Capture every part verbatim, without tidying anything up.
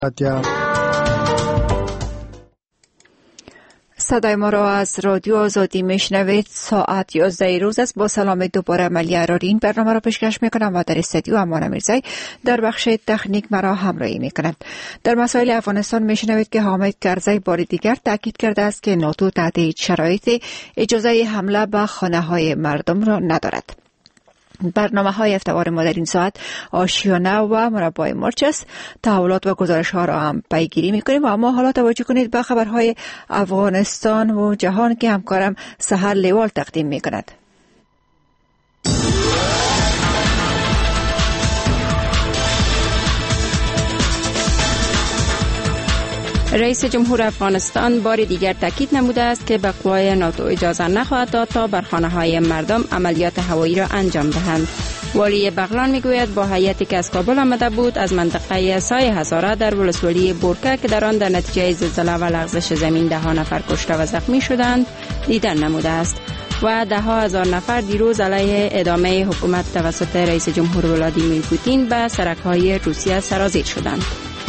صدای ما را از رادیو آزادی میشنوید. ساعت یازده روز است. با سلام دوباره عملی اراری این برنامه را پیشکش میکنم و در استودیو امان میرزایی در بخش تکنیک مرا همراهی میکنند. در مسائل افغانستان میشنوید که حامد کرزی بار دیگر تاکید کرده است که ناتو تحت هیچ شرایطی اجازه حمله به خانه های مردم را ندارد. برنامه های هفته‌وار ما در این ساعت آشیانه و مربع مرچ است. تحولات و گزارش ها را هم پیگیری میکنیم و اما حالا توجه کنید به خبرهای افغانستان و جهان که همکارم سحر لیوال تقدیم میکند. رئیس جمهور افغانستان بار دیگر تاکید نموده است که به قوای ناتو اجازه نخواهد داد تا بر خانه‌های مردم عملیات هوایی را انجام دهند. والی بغلان میگوید با هیئتی که از کابل آمده بود از منطقه سای هزاره در ولسوالی بورکه که در آن در نتیجه زلزله و لغزش زمین ده ها نفر کشته و زخمی شدند دیدن نموده است و ده ها هزار نفر دیروز علیه ادامه حکومت توسط رئیس جمهور ولادیمیر پوتین به سرک‌های روسیه سرازیر شدند.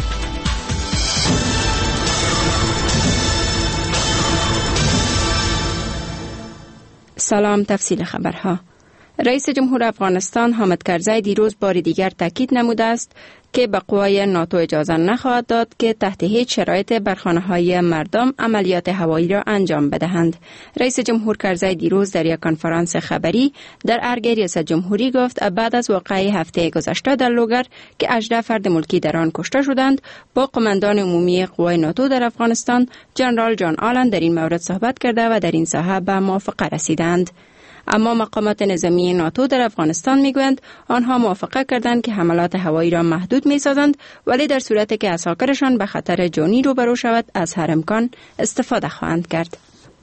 سلام. تفصیل خبرها. رئیس جمهور افغانستان حامد کرزی دیروز بار دیگر تاکید نموده است که به قوای ناتو اجازه نخواهد داد که تحت هیچ شرایط بر خانه‌های مردم عملیات هوایی را انجام بدهند. رئیس جمهور کرزی دیروز در یک کنفرانس خبری در ارگ ریاست جمهوری گفت بعد از واقعه هفته گذشته در لوگر که هجده فرد ملکی در آن کشته شدند با قماندان عمومی قوای ناتو در افغانستان جنرال جان آلن در این مورد صحبت کرده و در این ساحه به موافقه رسیدند. اما مقامات نظامی ناتو در افغانستان میگویند آنها موافقه کردند که حملات هوایی را محدود میسازند ولی در صورتی که عساکرشان به خطر جانی روبرو شود از هر امکان استفاده خواهند کرد.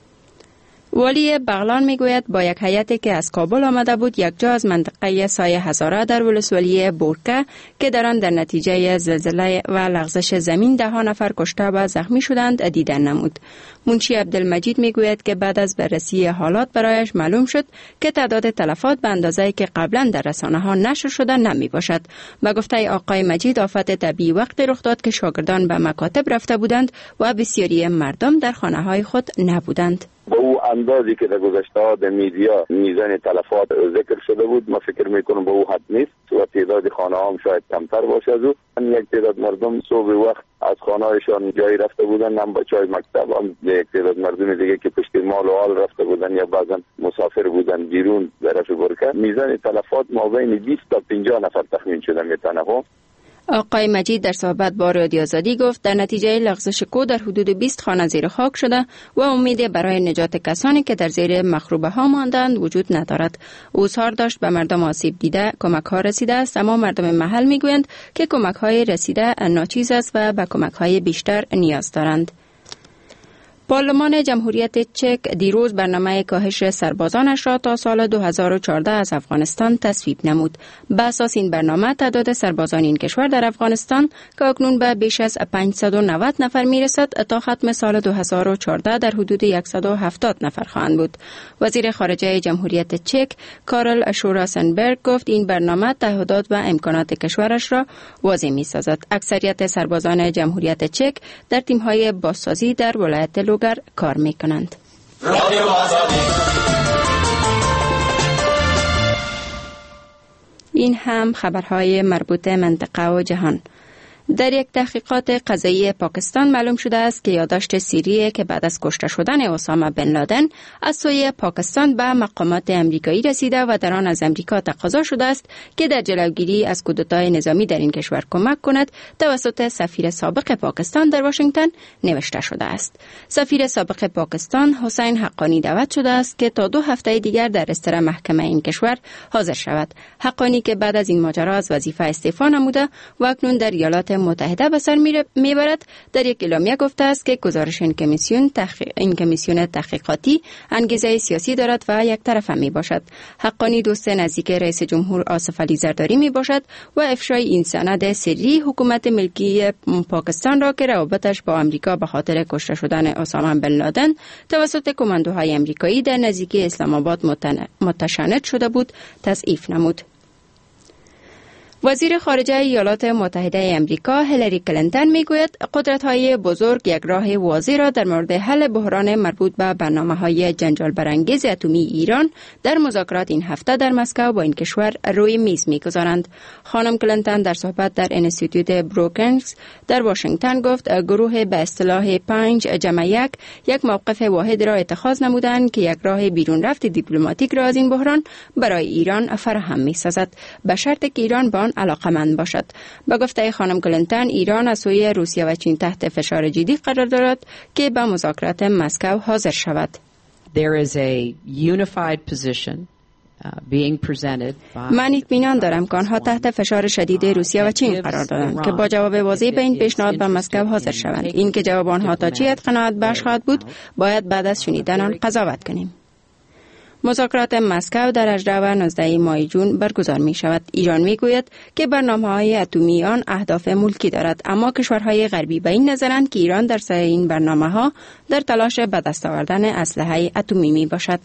والی بغلان میگوید با یک هیئتی که از کابل آمده بود یک جا از منطقه سای هزاره در ولسوالی بورکه که در آن در نتیجه زلزله و لغزش زمین ده ها نفر کشته و زخمی شدند دیدن نمود. منشی عبدالمجید میگوید که بعد از بررسی حالات برایش معلوم شد که تعداد تلفات به اندازه‌ای که قبلا در رسانه‌ها نشر شده نمی باشد. به گفته آقای مجید آفت طبیعی وقتی رخ داد که شاگردان به مکاتب رفته بودند و بسیاری مردم در خانه‌های خود نبودند. با او اندازی که در گذشته ها در میدیا میزان تلفات ذکر شده بود ما فکر میکنم با او حد نیست و تعداد خانه هم شاید کمتر باشه از او. یک تعداد مردم صبح وقت از خانه هایشان جایی رفته بودن هم بچه های مکتب هم یک تعداد مردم دیگه که پشت مال و حال رفته بودن یا بعضا مسافر بودن بیرون برش برکه میزان تلفات ما بین بیست تا پنجاه نفر تخمین شده میتونه. آقای مجید در صحبت با رادیو آزادی گفت در نتیجه لغزش کو در حدود بیست خانه زیر خاک شده و امید برای نجات کسانی که در زیر مخروبه ها ماندند وجود ندارد. او اظهار داشت به مردم آسیب دیده کمک ها رسیده است اما مردم محل میگویند که کمک های رسیده ناچیز است و به کمک های بیشتر نیاز دارند. پارلمان جمهوریت چک دیروز برنامه کاهش سربازانش را تا سال دو هزار و چهارده از افغانستان تصویب نمود. به اساس این برنامه تعداد سربازان این کشور در افغانستان که اکنون به بیش از پانصد و نود نفر میرسد تا ختم سال دو هزار و چهارده در حدود صد و هفتاد نفر خواهند بود. وزیر خارجه جمهوریت چک کارل اشوراسنبرگ گفت این برنامه تعهدات و امکانات کشورش را واضح می‌سازد. اکثریت سربازان جمهوریت چک در تیم‌های بازسازی در ولایت لوگر کار میکنند. این هم خبرهای مربوط منطقه و جهان. در یک تحقیقات قضایی پاکستان معلوم شده است که یادداشت سری که بعد از کشته شدن اسامه بن لادن از سوی پاکستان به مقامات امریکایی رسیده و در آن از امریکا تقاضا شده است که در جلوگیری از کودتای نظامی در این کشور کمک کند. توسط سفیر سابق پاکستان در واشنگتن نوشته شده است. سفیر سابق پاکستان حسین حقانی دعوت شده است که تا دو هفته دیگر در استر محکمه این کشور حاضر شود. حقانی که بعد از این ماجرا از وظیفه استعفا نموده و اکنون در ایالات متحده به سر میبرد، در یک اعلامیه گفته است که گزارش این کمیسیون تحقیق این کمیسیون تحقیقاتی انگیزه سیاسی دارد و یک طرفه می باشد. حقانی دوست نزدیک رئیس جمهور آصف علی زرداری می باشد و افشای این سند سری حکومت ملکی پاکستان را که روابطش با آمریکا به خاطر کشته شدن اسامه بن لادن توسط کماندوهای آمریکایی در نزدیکی اسلام آباد متشنج شده بود تضعیف نمود. وزیر خارجه ایالات متحده آمریکا هیلاری کلینتون میگوید قدرت‌های بزرگ یک راه واضح را در مورد حل بحران مربوط به برنامه‌های جنجال برانگیز اتمی ایران در مذاکرات این هفته در مسکو با این کشور روی میز میگذارند. خانم کلینتون در صحبت در انستیتوت بروکنز در واشنگتن گفت گروه به اصطلاح پنج جمع یک یک موقف واحد را اتخاذ نمودند که یک راه بیرون رفت دیپلماتیک را از این بحران برای ایران فراهم می‌سازد به شرطی که ایران با علاقمند باشد. با گفته خانم کلینتون ایران از سوی روسیه و چین تحت فشار جدی قرار دارد که به مذاکرات مسکو حاضر شود. There is a unified position من اطمینان دارم که آنها تحت فشار شدید روسیه و چین قرار دارند که با جواب واضح به این پیشنهاد به مسکو حاضر شوند. این که جواب آنها تا چی حد قناعت بخش خواهد بود باید بعد از شنیدن آن قضاوت کنیم. مذاکرات مسکو در هجدهم و نوزدهم ماه جون برگزار می شود. ایران می گوید که برنامه‌های اتمی آن اهداف ملکی دارد، اما کشورهای غربی به این نظرند که ایران در سر این برنامه‌ها در تلاش به دست آوردن اسلحه اتمی می باشد.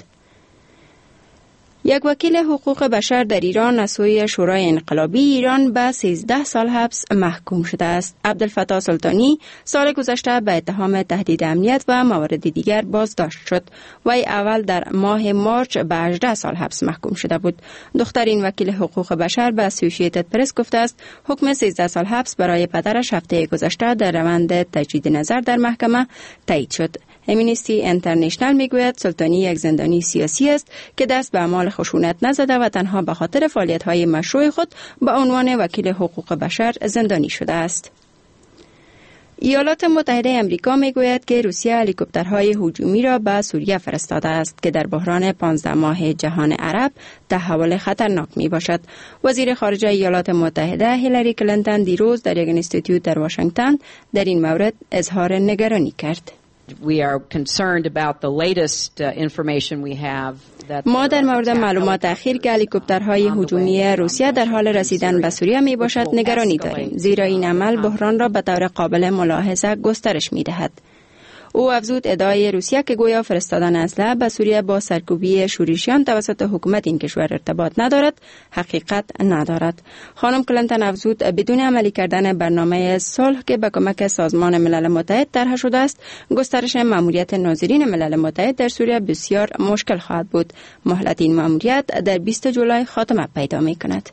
یک وکیل حقوق بشر در ایران از سوی شورای انقلابی ایران به سیزده سال حبس محکوم شده است. عبدالفتاح سلطانی سال گذشته به اتهام تهدید امنیت و موارد دیگر بازداشت شد. وی اول در ماه مارچ به هجده سال حبس محکوم شده بود. دختر این وکیل حقوق بشر به اسوسییتد پرس گفته است حکم سیزده سال حبس برای پدرش هفته گذشته در روند تجدید نظر در محکمه تایید شد. امنیستی اینترنشنال میگوید سلطانی یک زندانی سیاسی است که دست به اعمال خشونت نزده و تنها به خاطر فعالیت‌های مشروع خود به عنوان وکیل حقوق بشر زندانی شده است. ایالات متحده آمریکا میگوید که روسیه هلیکوپترهای هجومی را به سوریه فرستاده است که در بحران پانزده ماه جهان عرب تحول خطرناک می باشد. وزیر خارجه ایالات متحده هیلاری کلینتون دیروز در یک اینستیتوت در واشنگتن در این مورد اظهار نگرانی کرد. We are concerned about the latest uh, information we have that ما در مورد معلومات اخیر که هلیکوپترهای هجومی روسیه در حال رسیدن به سوریه می باشد نگرانی داریم، زیرا این عمل بحران را به طور قابل ملاحظه گسترش می دهد. او افزود ادعای روسیه که گویا فرستادن اسلحه به سوریه با سرکوبی شورشیان توسط حکومت این کشور ارتباط ندارد، حقیقت ندارد. خانم کلینتون افزود بدون عملی کردن برنامه صلح که به کمک سازمان ملل متحد طرح شده است، گسترش مأموریت ناظرین ملل متحد در سوریه بسیار مشکل خواهد بود. مهلت این مأموریت در بیست جولای خاتمه پیدا می کند.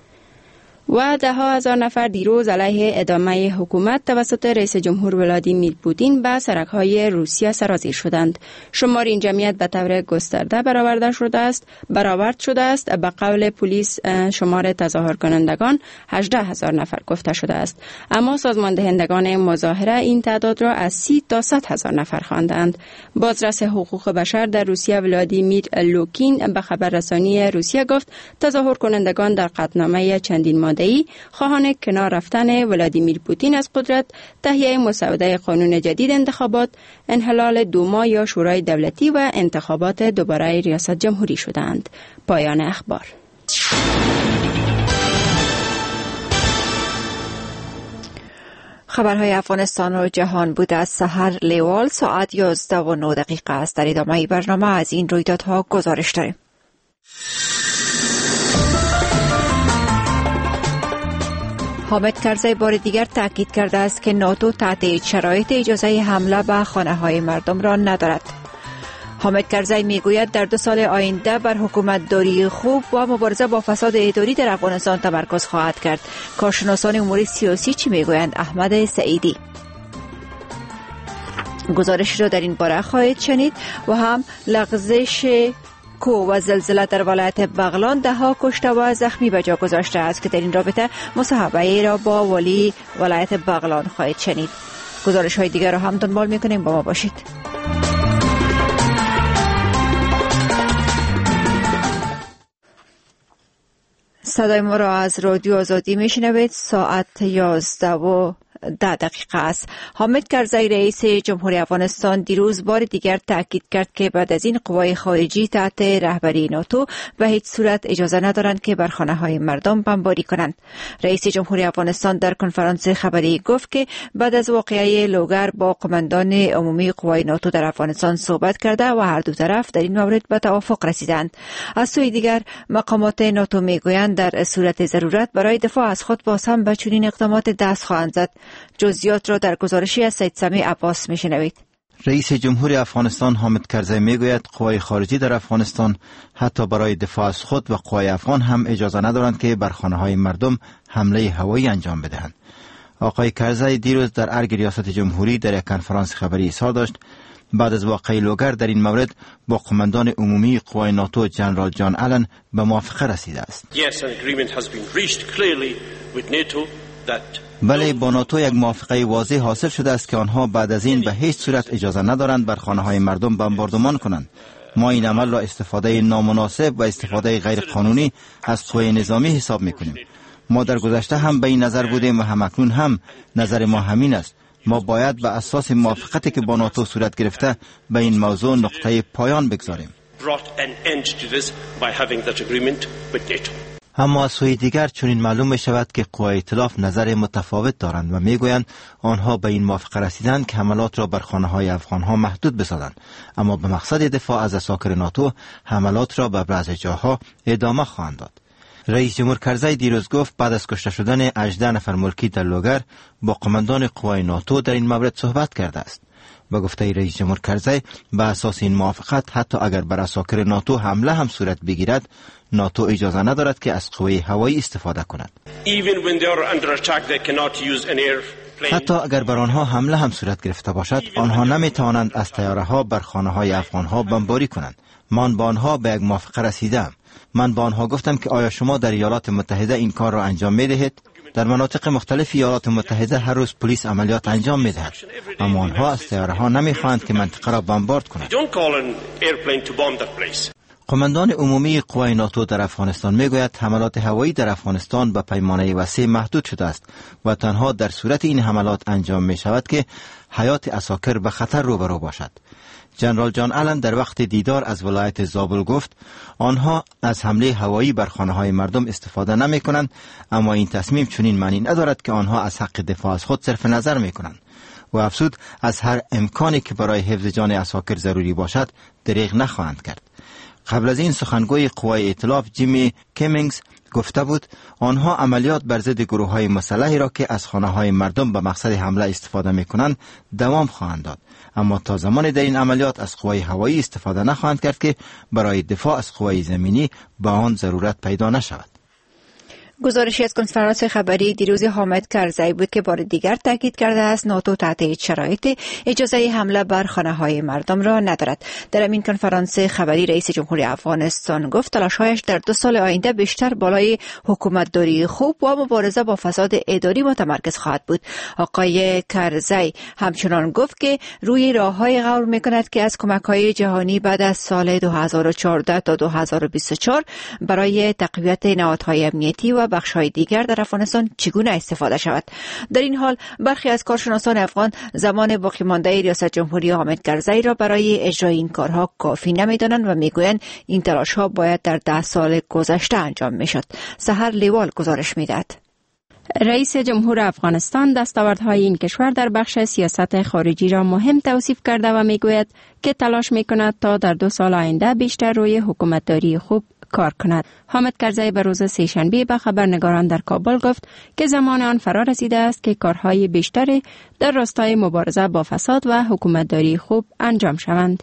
و ده ها هزار نفر دیروز علیه ادامه حکومت توسط رئیس جمهور ولادیمیر پوتین به سرک‌های روسیه سرازیر شدند. شمار این جمعیت به طور گسترده برآورده شده است، برآورد شده است. به قول پلیس شمار تظاهر کنندگان هجده هزار نفر گفته شده است، اما سازمان دهندگان مظاهره این تعداد را از سی تا صد هزار نفر خواندند. بازرس حقوق بشر در روسیه ولادیمیر لوکین به خبررسانی روسیه گفت تظاهر کنندگان در قطعنامه چندین ماده خواهان کنار رفتن ولادیمیر پوتین از قدرت، تهیه مسوده قانون جدید انتخابات، انحلال دوما یا شورای دولتی و انتخابات دوباره ریاست جمهوری شدند. پایان اخبار. خبرهای افغانستان و جهان بود از سحر لیوال ساعت یازده و نه دقیقه است. در ادامه برنامه از این رویدادها گزارش داریم. حامد کرزی بار دیگر تاکید کرده است که ناتو تحت شرایط اجازه حمله به خانه‌های مردم را ندارد. حامد کرزی میگوید در دو سال آینده بر حکومت داری خوب و مبارزه با فساد اداری در افغانستان تمرکز خواهد کرد. کارشناسان امور سیاسی چی میگویند؟ احمد سعیدی گزارش را در این باره خواهید شنید. و هم لغزش کو و زلزله در ولایت بغلان ده ها کشته و زخمی به جا گذاشته است که در این رابطه مصاحبه را با ولی ولایت بغلان خواهید شنید. گزارش های دیگر را هم دنبال میکنیم، با ما باشید. صدای ما را از رادیو آزادی میشنوید. ساعت یازده و ده دقیقه است. حامد کرزی رئیس جمهوری افغانستان دیروز بار دیگر تاکید کرد که بعد از این قوای خارجی تحت رهبری ناتو به هیچ صورت اجازه ندارند که بر خانه‌های مردم بمباری کنند. رئیس جمهوری افغانستان در کنفرانس خبری گفت که بعد از واقعه لوگر با قماندان عمومی قوای ناتو در افغانستان صحبت کرده و هر دو طرف در این مورد به توافق رسیدند. از سوی دیگر مقامات ناتو میگویند در صورت ضرورت برای دفاع از خود باز هم به چنین اقدامات دست خواهند زد. جزئیات را در گزارشی از سید سمیع عباس میشنوید. رئیس جمهوری افغانستان حامد کرزی میگوید قوای خارجی در افغانستان حتی برای دفاع از خود و قوای افغان هم اجازه ندارند که بر خانه‌های مردم حمله هوایی انجام بدهند. آقای کرزی دیروز در ارگ ریاست جمهوری در یک کنفرانس خبری اظهار داشت بعد از واقعه لوگر در این مورد با قماندان عمومی قوای ناتو جنرال جان آلن به موافقه رسیده است. بله، با ناتو یک موافقه واضح حاصل شده است که آنها بعد از این به هیچ صورت اجازه ندارند بر خانه‌های مردم بمباردمان کنند. ما این عمل را استفاده نامناسب و استفاده غیر قانونی از قوای نظامی حساب می‌کنیم. ما در گذشته هم به این نظر بودیم و همکنون هم نظر ما همین است. ما باید به اساس موافقتی که با ناتو صورت گرفته به این موضوع نقطه پایان بگذاریم. اما از سوی دیگر چنین معلوم می شود که قوای ائتلاف نظر متفاوت دارند و می گویند آنها به این موافقه رسیدند که حملات را بر خانه های افغان ها محدود بسازند، اما به مقصد دفاع از اساکر ناتو حملات را به بعض جاها ادامه خواهند داد. رئیس جمهور کرزی دیروز گفت بعد از کشته شدن هجده نفر ملکی در لوگر با قماندان قوای ناتو در این مورد صحبت کرده است. با گفته رئیس جمهور کرزی به اساس این موافقت حتی اگر بر اساکر ناتو حمله هم صورت بگیرد ناتو اجازه ندارد که از قوه هوایی استفاده کند. حتی اگر بر آنها حمله هم صورت گرفته باشد آنها نمی توانند از طیاره ها بر خانه های افغان ها بمباری کنند. من با آنها به یک موافقه رسیدم. من با آنها گفتم که آیا شما در ایالات متحده این کار را انجام می دهید؟ در مناطق مختلف ایالات متحده هر روز پلیس عملیات انجام می دهد، اما آنها از طیاره ها نمی خواهند که منطقه را بمبارد کنند. قماندان عمومی قوای ناتو در افغانستان می گوید حملات هوایی در افغانستان به پیمانه وسیع محدود شده است و تنها در صورت این حملات انجام می شود که حیات اساکر به خطر روبرو باشد. جنرال جان آلن در وقت دیدار از ولایت زابل گفت آنها از حمله هوایی بر خانه‌های مردم استفاده نمی کنند، اما این تصمیم چنین معنی ندارد که آنها از حق دفاع از خود صرف نظر می کنند و افزود از هر امکانی که برای حفظ جان اساکر ضروری باشد دریغ نخواهند کرد. قبل از این سخنگوی قوای ائتلاف جیمی کیمینگز گفته بود آنها عملیات بر ضد گروه‌های مسلحی را که از خانه‌های مردم به مقصد حمله استفاده می‌کنند دوام خواهند داد، اما تا زمان در این عملیات از قوای هوایی استفاده نخواهند کرد که برای دفاع از قوای زمینی به آن ضرورت پیدا نشود. گزارشی از کنفرانس خبری دیروز حامد کرزی بود که بار دیگر تاکید کرده است ناتو تحت هیچ شرایطی اجازه حمله بر خانه‌های مردم را ندارد. در این کنفرانس خبری رئیس جمهوری افغانستان گفت تلاش‌هایش در دو سال آینده بیشتر بالای حکومتداری خوب و مبارزه با فساد اداری متمرکز خواهد بود. آقای کرزی همچنان گفت که روی راه‌های غور می‌کند که از کمک‌های جهانی بعد از سال دو هزار و چهارده تا دو هزار و بیست و چهار برای تقویت نهادهای امنیتی و بخش‌های دیگر در افغانستان چگونه استفاده شود. در این حال برخی از کارشناسان افغان زمان باقی مانده ریاست جمهوری حامد کرزی را برای اجرای این کارها کافی نمی‌دانند و میگویند این تلاش‌ها باید در ده سال گذشته انجام می‌شد. سحر لیوال گزارش می‌دهد. رئیس جمهور افغانستان دستاوردهای این کشور در بخش سیاست خارجی را مهم توصیف کرده و میگوید که تلاش می‌کند تا در دو سال آینده بیشتر روی حکومتداری خوب کار کند. حامد کرزی به روز سه‌شنبه به خبرنگاران در کابل گفت که زمان آن فرا رسیده است که کارهای بیشتری در راستای مبارزه با فساد و حکومتداری خوب انجام شوند.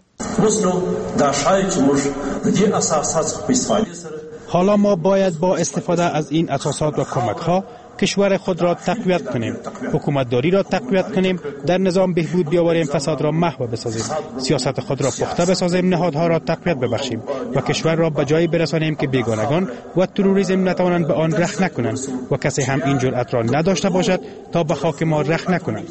حالا ما باید با استفاده از این اساسات و کمک‌ها کشور خود را تقویت کنیم، حکومتداری را تقویت کنیم، در نظام بهبود بیاوریم، فساد را محو بسازیم، سیاست خود را پخته بسازیم، نهادها را تقویت ببخشیم و کشور را به جایی برسانیم که بیگانگان و تروریسم نتوانند به آن رخ نکنند و کسی هم این جرأت را نداشته باشد تا به خاک ما رخ نکنند.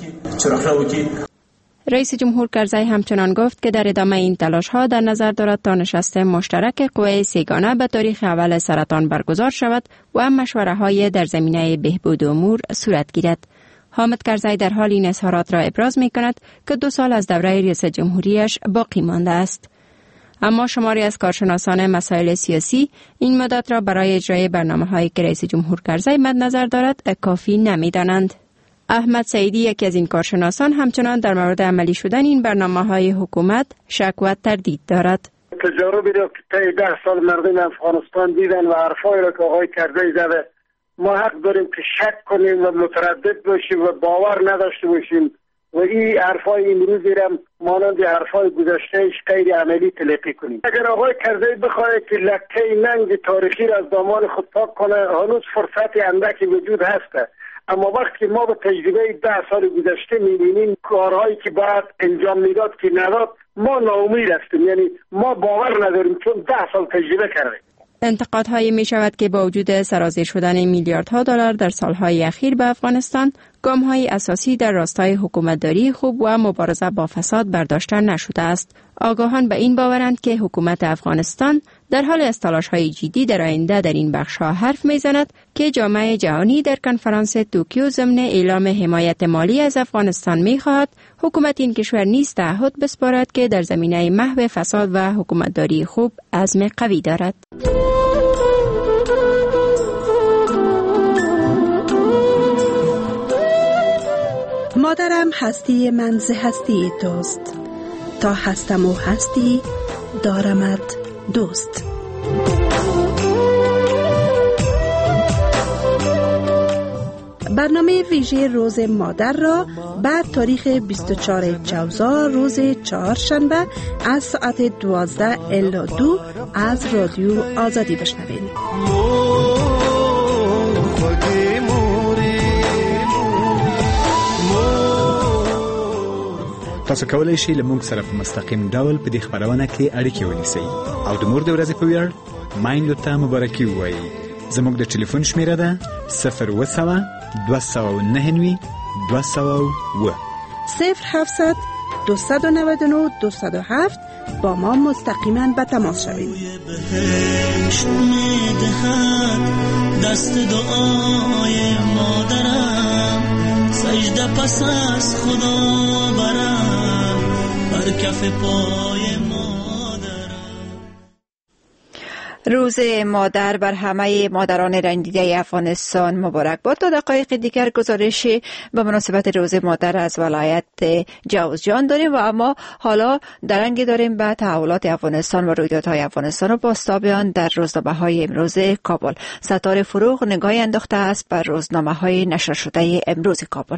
رئیس جمهور کرزی همچنان گفت که در ادامه این تلاش‌ها در نظر دارد تا نشست مشترک قوه سگانه به تاریخ اول سرطان برگزار شود و مشوره‌های در زمینه بهبود امور صورت گیرد. حامد کرزی در حال این اظهارات را ابراز می کند که دو سال از دوره ریاست جمهوریش باقی مانده است. اما شماری از کارشناسان مسائل سیاسی این مدت را برای اجرای برنامه‌هایی که رئیس جمهور کرزی مد نظر دارد کافی نمی‌دانند. احمد سعیدی یکی از این کارشناسان همچنان در مورد عملی شدن این برنامه‌های حکومت شک و تردید دارد. تجاربی را که طی ده سال مردم افغانستان دیدن و حرفایی را که آقای کرزی زده، ما حق داریم که شک کنیم و متردد باشیم و باور نداشته باشیم و این حرفای امروزی را مانند حرفای گذشتهش غیر عملی تلقی کنیم. اگر آقای کرزی بخواهد که لکه ننگ تاریخی را از دامان خود پاک کنه، هنوز فرصت اندکی وجود هست. اما وقتی ما به تجربه ده سال گذشته می‌بینیم کارهایی که باید انجام میداد که نداد، ما ناامید هستیم. یعنی ما باور نداریم چون ده سال تجربه کردیم. انتقادهایی می شود که با وجود سرازیر شدن میلیاردها دلار در سالهای اخیر به افغانستان، گام‌های اساسی در راستای حکومتداری خوب و مبارزه با فساد برداشته نشده است. آگاهان به این باورند که حکومت افغانستان در حال از تلاش‌های جدی در آینده در این بخش‌ها حرف می‌زند که جامعه جهانی در کنفرانس توکیو ضمن اعلام حمایت مالی از افغانستان می‌خواهد حکومت این کشور نیز تعهد بسپارد که در زمینه محو فساد و حکومتداری خوب عزم قوی دارد. مادرم هستی من ز هستی توست، تا هستم و هستی دارمت دوست. برنامه ویژه روز مادر را بعد تاریخ بیست و چهارم جوزا روز چهارشنبه از ساعت دوازده الی دو از رادیو آزادی بشنوید. تاسو کولای شئ له موږ سره په مستقیم ډول په دې خبرونه کې اړیکې ونیسئ او د مور د ورځې په ویاړ مایندو ته مبارکي ووایئ. زموږ د ټلیفون شمیره ده صفر اوه سوه دوه سوه او نهه نوي دوه سوه او اوه صفر هفتصد دویست و نود و نه دویست و هفت. با ما مستقیما به تماس شوید. دست دعای مادرم سجده پس از خدا برم بر کف پای مادرم. روز مادر بر همه مادران رنجیده افغانستان مبارک باد. تا دقایق دیگر گزارشی به مناسبت روز مادر از ولایت جوزجان داریم و اما حالا درنگی داریم به تحولات افغانستان و رویدادهای افغانستان و بازتابیان در روزنامه‌های امروز کابل. ستاره فروغ نگاهی انداخته است بر روزنامه‌های نشر شده امروز کابل.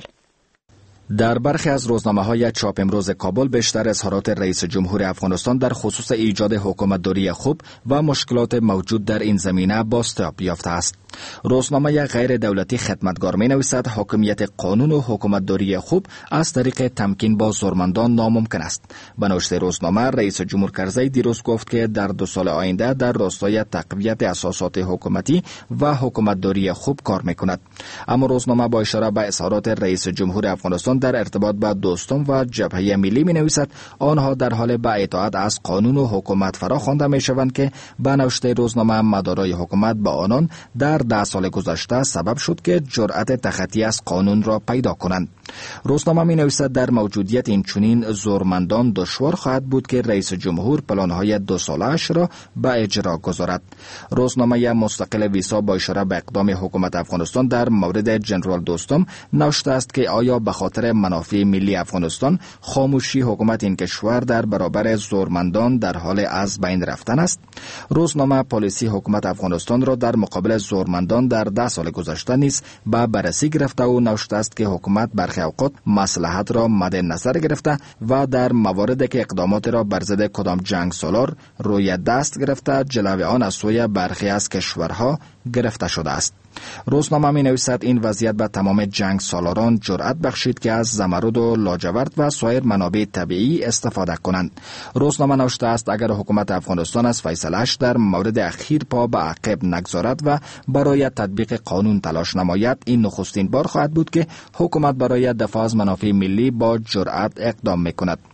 در برخی از روزنامه‌های چاپ امروز کابل بیشتر اظهارات رئیس جمهور افغانستان در خصوص ایجاد حکومتداری خوب و مشکلات موجود در این زمینه بازتاب یافته است. روزنامه غیر دولتی خدمتگار می نویسد حاکمیت قانون و حکومتداری خوب از طریق تمکین با زورمندان ناممکن است. به نوشته روزنامه، رئیس جمهور کرزی دیروز گفت که در دو سال آینده در راستای تقویت اساسات حکومتی و حکومتداری خوب کار می کند. اما روزنامه با اشاره به اظهارات رئیس جمهور افغانستان در ارتباط با دوستم و جبهه ملی می نویسد آنها در حال به اطاعت از قانون و حکومت فرا خوانده می شوند که به نوشته روزنامه مدارای حکومت با آنان در ده سال گذشته سبب شد که جرأت تخطی از قانون را پیدا کنند. روزنامه می نویسد در موجودیت این چنین زورمندان دشوار خواهد بود که رئیس جمهور پلانهای دو ساله‌اش را به اجرا گذارد. روزنامه مستقل ویسا با اشاره به اقدام حکومت افغانستان در مورد جنرال دوستم نوشته است که آیا به خاطر منافع ملی افغانستان خاموشی حکومت این کشور در برابر زورمندان در حال از بین رفتن است؟ روزنامه پالیسی حکومت افغانستان را در مقابل زورمندان در ده سال گذشته نیز به بررسی گرفته و نوشته است که حکومت برخی اوقات مصلحت را مد نظر گرفته و در مواردی که اقدامات را بر ضد کدام جنگ سالار روی دست گرفته جلوی آن از سوی برخی از کشورها گرفته شده است. روزنامه می نویسد این وضعیت به تمام جنگ سالاران جرأت بخشید که از زمرد و لاجورد و سایر منابع طبیعی استفاده کنند. روزنامه نوشته است اگر حکومت افغانستان از فیصله‌اش در مورد اخیر پا به عقب نگذارد و برای تطبیق قانون تلاش نماید، این نخستین بار خواهد بود که حکومت برای دفاع از منافع ملی با جرأت اقدام می کند.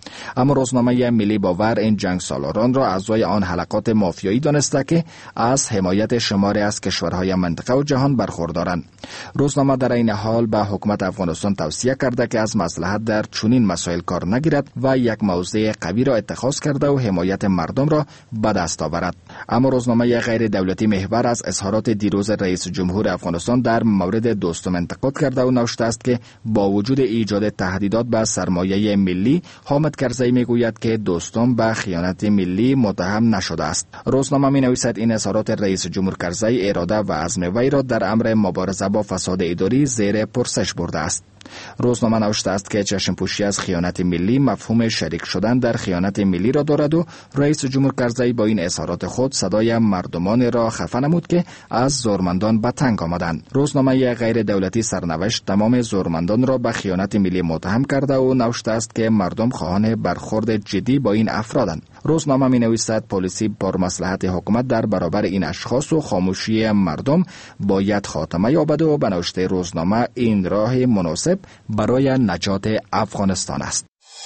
اما روزنامه ملی باور این جنگ سالاران را اعضای آن حلقات مافیایی دانسته که از حمایت شماری از کشورهای منطقه و جهان برخوردارند. روزنامه در این حال به حکومت افغانستان توصیه کرده که از مصلحت در چنین مسائل کار نگیرد و یک موضع قوی را اتخاذ کرده و حمایت مردم را به دست آورد. اما روزنامه غیر دولتی محور از اظهارات دیروز رئیس جمهور افغانستان در مورد دوستم انتقاد کرده و نوشته است که با وجود ایجاد تهدیدات به سرمایه ملی، حامد کرزی میگوید که دوستم به خیانت ملی متهم نشده است. روزنامه می نویسد این اظهارات رئیس جمهور کرزی اراده و عزم وی را در امر مبارزه با فساد اداری زیر پرسش برده است. روزنامه نوشته است که چشم پوشی از خیانت ملی مفهوم شریک شدن در خیانت ملی را دارد و رئیس جمهور کرزی با این اظهارات خود صدای مردمان را خفه نمود که از زورمندان به تنگ آمدند. روزنامه غیر دولتی سرنوشت تمام زورمندان را به خیانت ملی متهم کرده و نوشته است که مردم خواهان برخورد جدی با این افرادند. روزنامه می نویسد پالیسی پرمصلحت حکومت در برابر این اشخاص و خاموشی مردم باید خاتمه یابد و به نوشته روزنامه این راه مناسب برای نجات افغانستان است.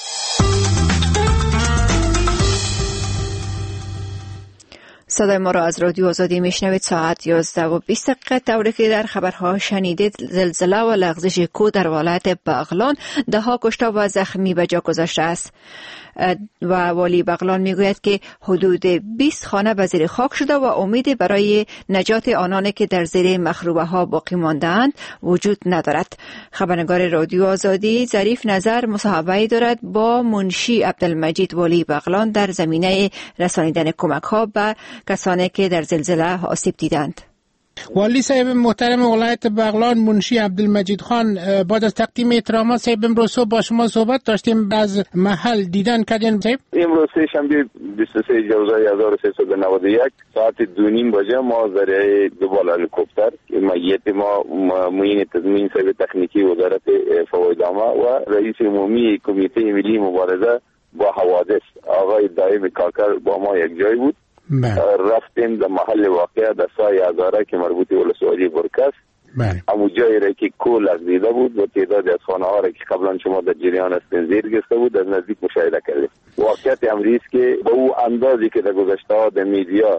صدای ما را از رادیو آزادی میشنوید. ساعت یازده و بیست دقیقه. طوری که در خبرها شنیدید، زلزله و لغزش کو در ولایت بغلان ده ها کشته و زخمی به جا گذاشته است و والی بغلان میگوید که حدود بیست خانه به زیر خاک شده و امیدی برای نجات آنانی که در زیر مخروبه ها باقی مانده‌اند وجود ندارد. خبرنگار رادیو آزادی ظریف نظر مصاحبه‌ای دارد با منشی عبدالمجید والی بغلان در زمینه رسانیدن کمک ها به کسانی که در زلزله آسیب دیدند. والی صاحب محترم ولایت بغلان منشی عبدالمجید خان، بعد از تقدیم احترامات صاحب امروز صبح با شما صحبت داشتیم، از محل دیدن کردین صاحب؟ امروز سه شنبه بیست و سه جوزای هزار و سیصد و نود و یک ساعت دو نیم بجه ما ذریعه دوبال هلیکوپتر میت ما معین تضمین صاحب تکنیکی وزارت فوایدامه و رئیس عمومی کمیته ملی مبارزه با حوادث آقای دائم کاکر با ما یک جای بود. رفتیم در محل واقع در سای هزاره که مربوط به ولسوالی برکس، همون جایی را که کل لغزیده بود و تعدادی از خانه ها را که قبلا شما در جریان هستین زیر گرفته بود از نزدیک مشاهده کردیم. واقعیت امری است که به او اندازی که در گذشته ها در میدیا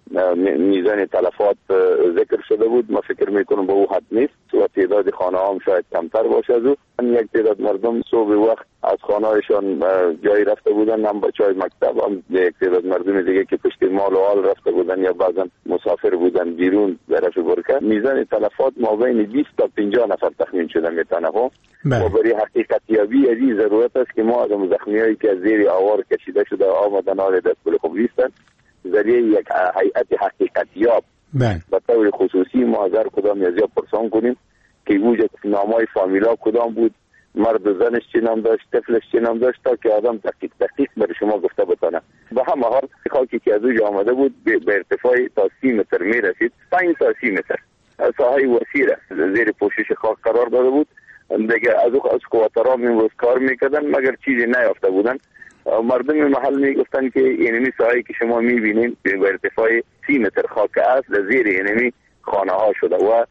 میزان تلفات ذکر شده بود، ما فکر میکنم به او حد نیست و تعداد خانه ها هم شاید کمتر باشه از او. یک تعداد مردم صبح وقت از خانه هایشان جایی رفته بودن، هم بچه های مکتب، هم یک تعداد مردم دیگه که پشت مال و حال رفته بودن یا بعضا مسافر بودن بیرون طرف برکه. میزان تلفات ما بین بیست تا پنجاه نفر تخمین شده میتونه و برای حقیقت یابی از این ضرورت است که ما از زخمی هایی که از زیر آوار کشیده شده آمدن آل دست بل خوب نیستن ذریعه یک هیئت حقیقت یاب به طور خصوصی ما هزار کدام از یا پرسان کنیم که وجود نامای فامیلا کدام بود، مرد و زنش چی نام داشت، طفلش چی نام داشت، تا که آدم دقیق دقیق برای شما گفته بتانه. به همه حال خاکی که از اوج آمده بود به ارتفاع تا سی متر می رسید، پنج تا سی متر ساحه وسیع زیر پوشش خاک قرار داده بود. دیگه از او از کواترام امروز کار میکردن مگر چیزی نیافته بودن. مردم محل میگفتن که اینمی ساحه‌ای که شما میبینید به ارتفاع سی متر خاک است زیر اینمی خانه ها شده و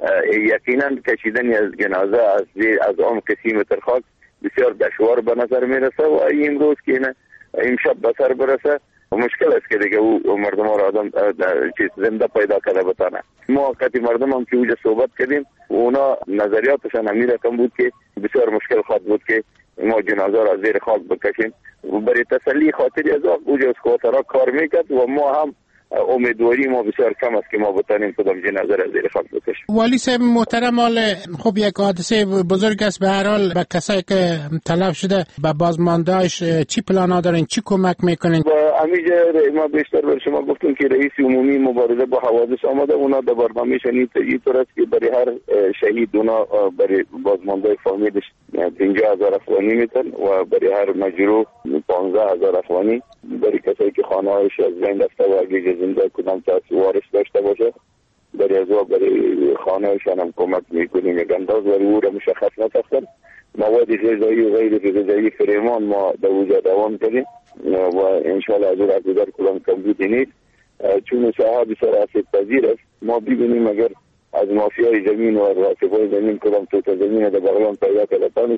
یقینا کشیدن از جنازه از زیر از عمق سی متر خاک بسیار دشوار به نظر میرسه و امروز که نه امشب به سر برسه مشکل است که دیگه او مردم را آدم چیز زنده پیدا کرده بتانه. ما وقتی مردم هم که اوجه صحبت کردیم اونا نظریاتشان همین رقم بود که بسیار مشکل خواهد بود که ما جنازه را زیر خاک بکشیم و برای تسلی خاطری از اوجه از کواترها کار میکرد و ما هم امیدواری ما بسیار کم است که ما بتانیم کدام جنازه را زیر خاک بکشیم. والی صاحب محترم، حال خب یک حادثه بزرگ است، به هر حال به کسایی که تلف شده به بازماندهاش چی پلانا دارین، چی کمک میکنین؟ با امیجه ما بیشتر بر شما گفتم که رئیس عمومی مبارزه با حوادث آمده، اونا در برنامه‌شان این طور است که برای هر شهید اونا برای بازمانده فامیلش پنجاه هزار افغانی میتن و برای هر مجروح پانزده هزار افغانی، برای کسایی که خانه‌هایش از بین رفته و اگه زنده کدام تأثیر وارش داشته باشه برای از برای خانه‌هایشان هم کمک میکنیم. یک انداز برای او را مشخص نساختن. مواد غذایی و غیر غذایی فریمان ما در اوجا دوام کردیم و انشاءالله از او را در کدام کمبودی نیست، چون ساحه بسیار آسیب پذیر است. ما ببینیم اگر از مافیای زمین و راسبای زمین کدام توت زمین در بغلان پیدا کرده تانستیم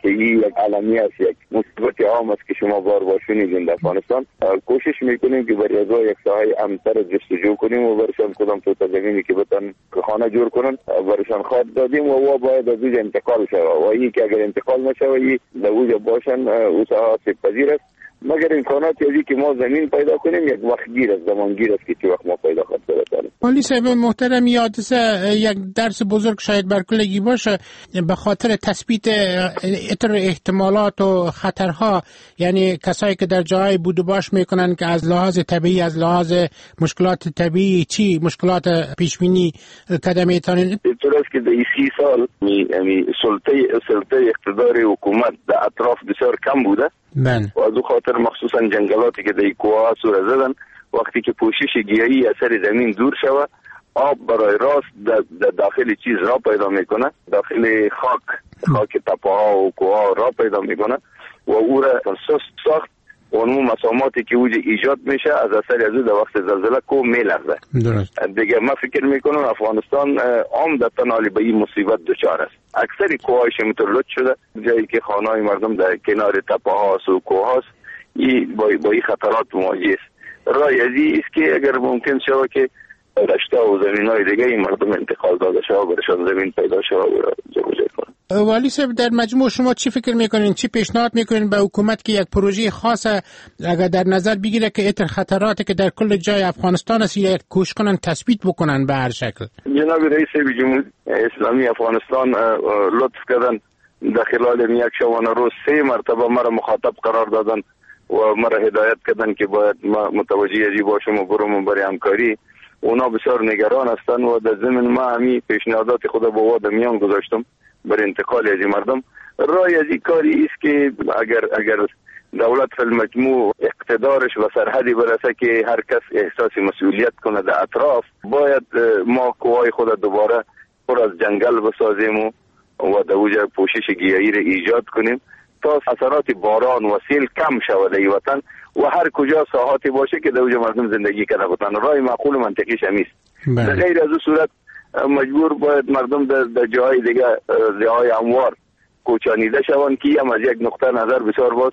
که این یک عالمی است، یک مصیبت عام است که شما بار بار شنیدین در افغانستان. کوشش میکنیم که برای ازا یک ساحه امن‌تر جستجو کنیم و برشان کدام تو زمینی که بتن خانه جور کنن برشان خواد دادیم و او باید از اوج انتقال شود و این که اگر انتقال نشود این در اوج باشن او ساحه پذیر است. مگر امکانات یادی که ما زمین پیدا کنیم یک وقت گیر است، زمان گیر است که چه وقت ما پیدا خواهد برسانیم. والی صاحب محترم، یادسه یک درس بزرگ شاید بر کلگی باشه به خاطر تثبیت اتر احتمالات و خطرها، یعنی کسایی که در جای بود و باش میکنن که از لحاظ طبیعی، از لحاظ مشکلات طبیعی چی مشکلات پیشبینی قدم میتونن. اینطور است که در سی سال یعنی سلطه سلطه اقتدار حکومت در اطراف بسیار کم بوده. من و از او خاطر مخصوصا جنگلاتی که در کوه سور زدن، وقتی که پوشش گیاهی اثر زمین دور شود، آب برای راست در داخل چیز را پیدا میکنه، داخل خاک خاک تپه ها و کوه ها را پیدا میکنه و او را سست ساخت و اونمو مساماتی که اوج ایجاد میشه از اثر از او در وقت زلزله کو میلرزه. دیگه من فکر میکنم افغانستان عمدتاً حالی به این مصیبت دچار است. اکثر کوه‌هاش متولد شده، جایی که خانه‌های مردم در کنار تپه هاست و کوه هاست، این با با این خطرات مواجه است. رای ازی است که اگر ممکن شود که رشته و زمین‌های دیگه این مردم انتقال داده شود، برشان زمین پیدا شود و جابجا کنند. والی صاحب، در مجموع شما چی فکر میکنین، چی پیشنهاد میکنین به حکومت که یک پروژه خاص اگر در نظر بگیره که اتر خطراتی که در کل جای افغانستان است یک کوشش کنن تثبیت بکنن به هر شکل؟ جناب رئیس جمهوری اسلامی افغانستان لطف کردن در خلال یک شبانه روز سه مرتبه مرا مخاطب قرار دادن و مرا هدایت کردن که باید ما متوجه ازی باشم و برم برای همکاری. اونا بسیار نگران هستند و در ضمن ما همی پیشنهادات خود با واد میان گذاشتم برای انتقال از مردم. رای از این کاری است که اگر اگر دولت فی المجموع اقتدارش و سرحدی برسه که هر کس احساس مسئولیت کنه در اطراف، باید ما کوهای خود دوباره پر از جنگل بسازیم و و در اوج پوشش گیاهی را ایجاد کنیم تا اثرات باران و سیل کم شود در وطن و هر کجا ساحاتی باشه که در اوج مردم زندگی کنه بتن. رای معقول و منطقی شمیست. در غیر از این صورت مجبور باید مردم در, در جاهای دیگه جاهای هموار کوچانیده شوند که هم از یک نقطه نظر بسیار باز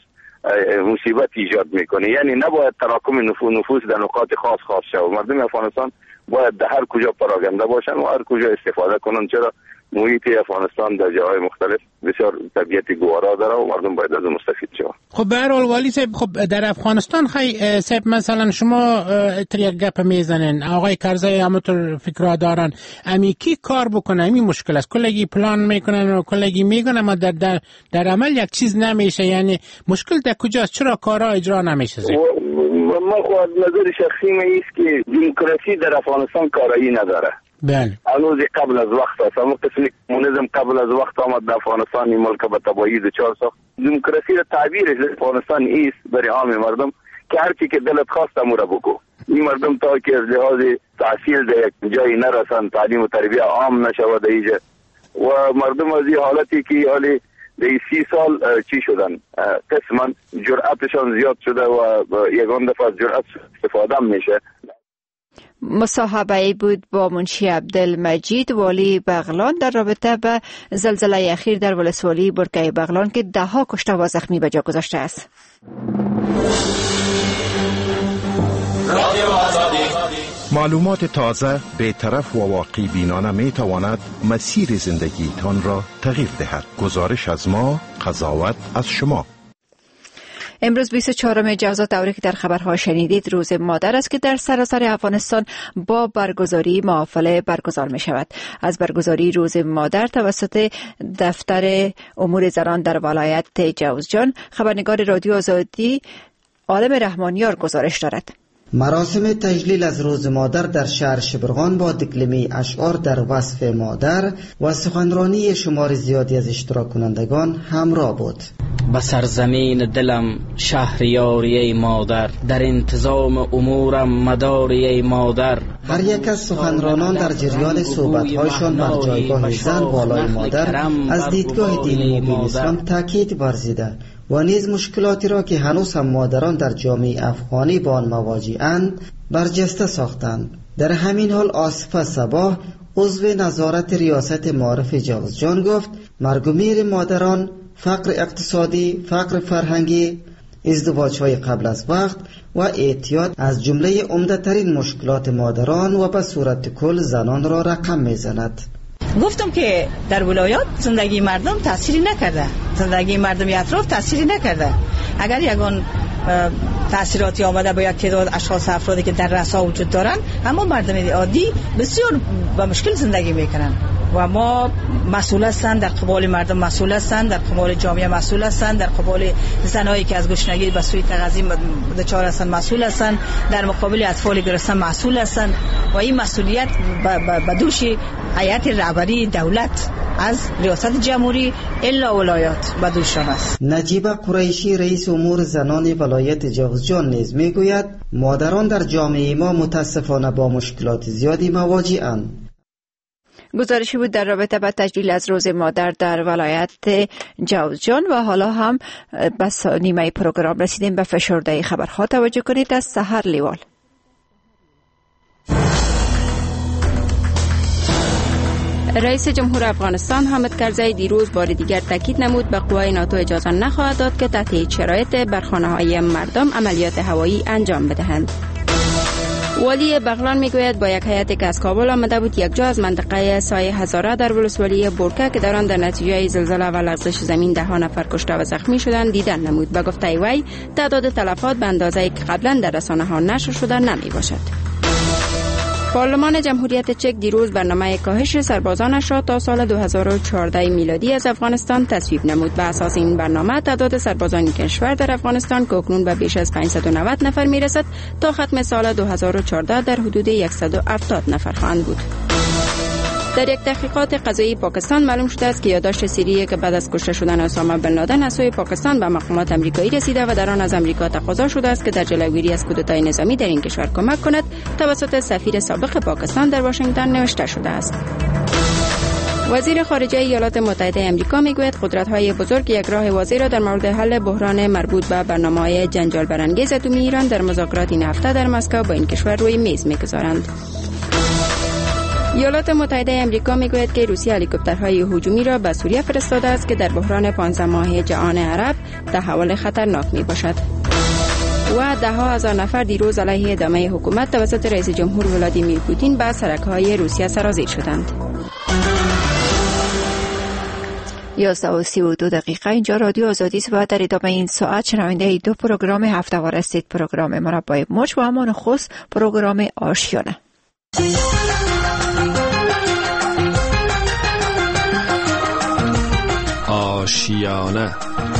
مصیبت ایجاد میکنه. یعنی نباید تراکم نفوذ نفوذ در نقاط خاص خاص شود. مردم افغانستان باید در هر کجا پراگنده باشن و هر کجا استفاده کنن، چرا محیط افغانستان در جاهای مختلف بسیار طبیعت گوارا داره و مردم باید از مستفید شوند. خب به هر حال والی صاحب، خب در افغانستان خی صاحب مثلا شما تر یک گپ میزنن، آقای کرزی همونطور فکرها دارن، امی کی کار بکنه این مشکل است، کلگی پلان میکنن و کلگی میگن اما در, در در عمل یک چیز نمیشه. یعنی مشکل در کجاست؟ چرا کارها اجرا نمیشه؟ ما خود نظر شخصی من است که دموکراسی در افغانستان کارایی نداره. بله. هنوز قبل از وقت است. اما قسم کمونیسم قبل از وقت آمد در افغانستان، این ملک به تباهی دچار ساخت. دموکراسی را تعبیرش در افغانستان ایست برای عام مردم که هر چی که دلت خواست امو را بگو. این مردم تا که از لحاظ تحصیل در یک جایی نرسن، تعلیم و تربیت عام نشود اینجا و مردم از این حالتی که حالی در سی سال چی شدن، قسما جرأتشان زیاد شده و یگان دفعه از جرأت استفاده میشه. مصاحبه بود با منشی عبدالمجید والی بغلان در رابطه به زلزله اخیر در ولسوالی برکه بغلان که ده ها کشته و زخمی به جا گذاشته است. معلومات تازه، بی‌طرف و واقعی بینانه می تواند مسیر زندگی تان را تغییر دهد. گزارش از ما، قضاوت از شما. امروز بیست و چهارم جوزا، دوره که در خبرها شنیدید، روز مادر است که در سراسر افغانستان با برگزاری محافل برگزار می شود. از برگزاری روز مادر توسط دفتر امور زنان در ولایت جوزجان خبرنگار رادیو آزادی عالم رحمانیار گزارش دارد. مراسم تجلیل از روز مادر در شهر شبرغان با دکلمه اشعار در وصف مادر و سخنرانی شمار زیادی از اشتراک کنندگان همراه بود. به سرزمین دلم شهریاری ای مادر، در انتظام امورم مداری ای مادر. هر یک از سخنرانان در جریان صحبت‌هایشان بر جایگاه زن بالای مادر از دیدگاه دینی مبین اسلام تاکید ورزیده و نیز مشکلاتی را که هنوز هم مادران در جامعه افغانی با آن مواجه‌اند برجسته ساختند. در همین حال آصفه صباح، عضو نظارت ریاست معارف جوزجان، گفت مرگ و میر مادران فقر اقتصادی، فقر فرهنگی، ازدواج‌های قبل از وقت و اعتیاد از جمله عمده‌ترین مشکلات مادران و به صورت کل زنان را رقم می‌زند. گفتم که در ولایات زندگی مردم تأثیری نکرده، زندگی مردم اطراف تأثیری نکرده. اگر یگان تأثیراتی آمده با یک تعداد اشخاص افرادی که در رسا وجود دارن، اما مردم عادی بسیار با مشکل زندگی میکنن و ما مسئول هستند، در قبال مردم مسئول هستند، در قبال جامعه مسئول هستند، در قبال زنایی که از گشنگی به سوی تغذیه دچار هستند مسئول هستند، در مقابل اطفال گرسنه مسئول هستند و این مسئولیت به دوش هیئت رهبری دولت از ریاست جمهوری الا ولایات به دوشان است. نجیبه قریشی رئیس امور زنان ولایت جوزجان نیز میگوید مادران در جامعه ما متاسفانه با مشکلات زیادی مواجه‌اند. گزارشی بود در رابطه با تجلیل از روز مادر در ولایت جوزجان و حالا هم بس نیمه پروگرام رسیدیم به فشرده خبرها. توجه کنید از سحر لیوال. رئیس جمهور افغانستان حامد کرزی دیروز بار دیگر تاکید نمود به قوای ناتو اجازه نخواهد داد که تحت هیچ شرایط بر خانه‌های مردم عملیات هوایی انجام بدهند. والی بغلان میگوید با یک هیئتی که از کابل آمده بود یک جا از منطقه سایه هزاره در ولسوالی بورکه که در آن در نتیجه زلزله و لرزش زمین ده ها نفر کشته و زخمی شدند دیدن نمود. به گفته وی تعداد تلفات به اندازه‌ای که قبلا در رسانه‌ها نشر شده نمی باشد. پارلمان جمهوریت چک دیروز برنامه کاهش سربازانش را تا سال دو هزار و چهارده میلادی از افغانستان تصویب نمود. به اساس این برنامه تعداد سربازان کشور در افغانستان که اکنون به بیش از پانصد و نود نفر میرسد تا ختم سال دو هزار و چهارده در حدود صد و هفتاد نفر خواهند بود. در یک تحقیقات قضایی پاکستان معلوم شده است که یادداشت سری که بعد از کشته شدن اسامه بن لادن از سوی پاکستان به مقامات آمریکایی رسیده و در آن از آمریکا تقاضا شده است که در جلوگیری از کودتای نظامی در این کشور کمک کند توسط سفیر سابق پاکستان در واشنگتن نوشته شده است. وزیر خارجه ایالات متحده آمریکا میگوید قدرت‌های بزرگ یک راه واضح را در مورد حل بحران مربوط به برنامه‌های جنجال برانگیز اتمی ایران در مذاکرات این هفته در مسکو با این کشور روی میز می‌گذارند. ایالات متحده آمریکا میگوید که روسیه هلیکوپترهای هجومی را به سوریه فرستاده است که در بحران پانزده ماهه جهان عرب تحول خطرناک می باشد. و ده ها هزار نفر دیروز علیه ادامه حکومت توسط رئیس جمهور ولادیمیر پوتین به سرک‌های روسیه سرازیر شدند. یازده و سی و دو دقیقه اینجا رادیو آزادی است و در ادامه این ساعت شنونده دو پروگرام هفته‌وار هستید. پروگرام مربای موج و همان نخست پروگرام آشیانه. آشیانه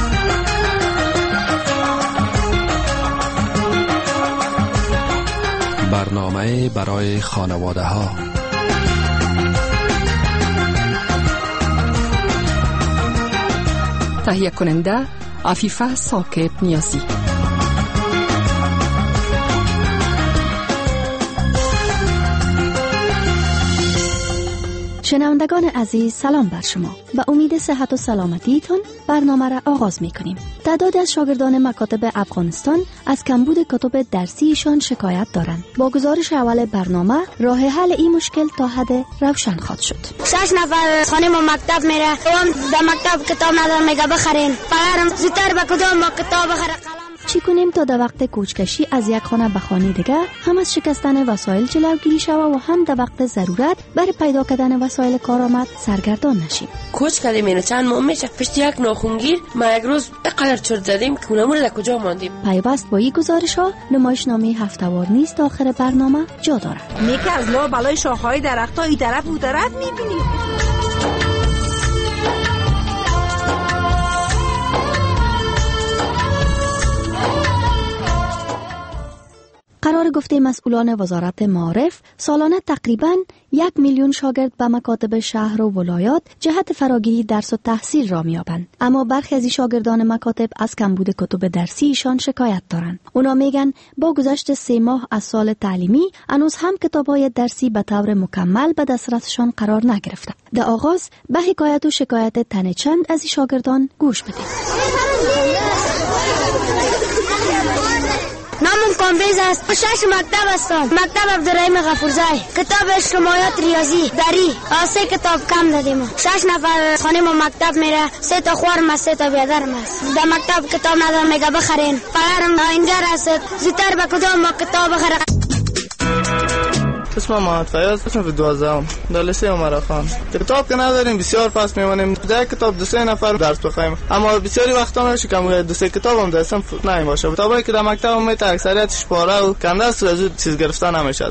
برنامه برای خانواده ها. تهیه کننده عفیفه ساکت نیازی. شنوندگان عزیز سلام بر شما. به امید صحت و سلامتیتون برنامه را آغاز می کنیم. تعدادی از شاگردان مکاتب افغانستان از کمبود کتب درسیشان شکایت دارند. با گزارش اول برنامه راه حل این مشکل تا حد روشن خواهد شد. شش نفر خانه ما مکتب میره. هم در مکتب کتاب ندارم میگه بخرین. پدرم زودتر به کدام ما کتاب بخره. چی کنیم تا در وقت کوچکشی از یک خانه به خانه دیگه هم از شکستن وسایل جلوگیری شود و هم در وقت ضرورت برای پیدا کردن وسایل کارآمد سرگردان نشیم. کوچ کردیم اینو چند ماه میشه پشت یک ناخونگیر ما یک روز اینقدر چرت زدیم که اونمون در کجا ماندیم. پیوست با این گزارش ها نمایشنامه هفته‌وار نیست آخر برنامه جا دارد. میگه از لا بالای شاخه‌های درخت‌ها این طرف اون طرف می‌بینیم. قرار گفته مسئولان وزارت معارف سالانه تقریباً یک میلیون شاگرد به مکاتب شهر و ولایات جهت فراگیری درس و تحصیل را می‌یابند. اما برخی از این شاگردان مکاتب از کمبود کتب درسیشان شکایت دارند. اونا میگن با گذشت سه ماه از سال تعلیمی هنوز هم کتاب‌های درسی به طور مکمل به دسترسشان قرار نگرفته. در آغاز به حکایت و شکایت تن چند از این شاگردان گوش بدید. نامم کامبیز است. شش مکتب هستم. مکتب عبدالرحیم غفورزی. کتاب شمایات ریاضی دری. سه کتاب کم دادیم. شش نفر خانه ما مکتب میره. سه تا خوارم است، سه تا بیادرم است. در مکتب کتاب ندارم، میگه بخرین. پدرم اینجا است. زودتر به کدام ما کتاب بخره. اسمم محمد فیاض، صنف دوازدهم در لیسه عمر خان. کتاب که نداریم، بسیار پس میمونیم. در کتاب دو سه نفر درس بخوایم، اما بسیاری وقتا میشه که دو سه کتاب هم در صنف نمیباشه. کتابایی که در مکتب هم میت اکثریتش پاره و کنده است و زود چیز گرفتن نمیشه.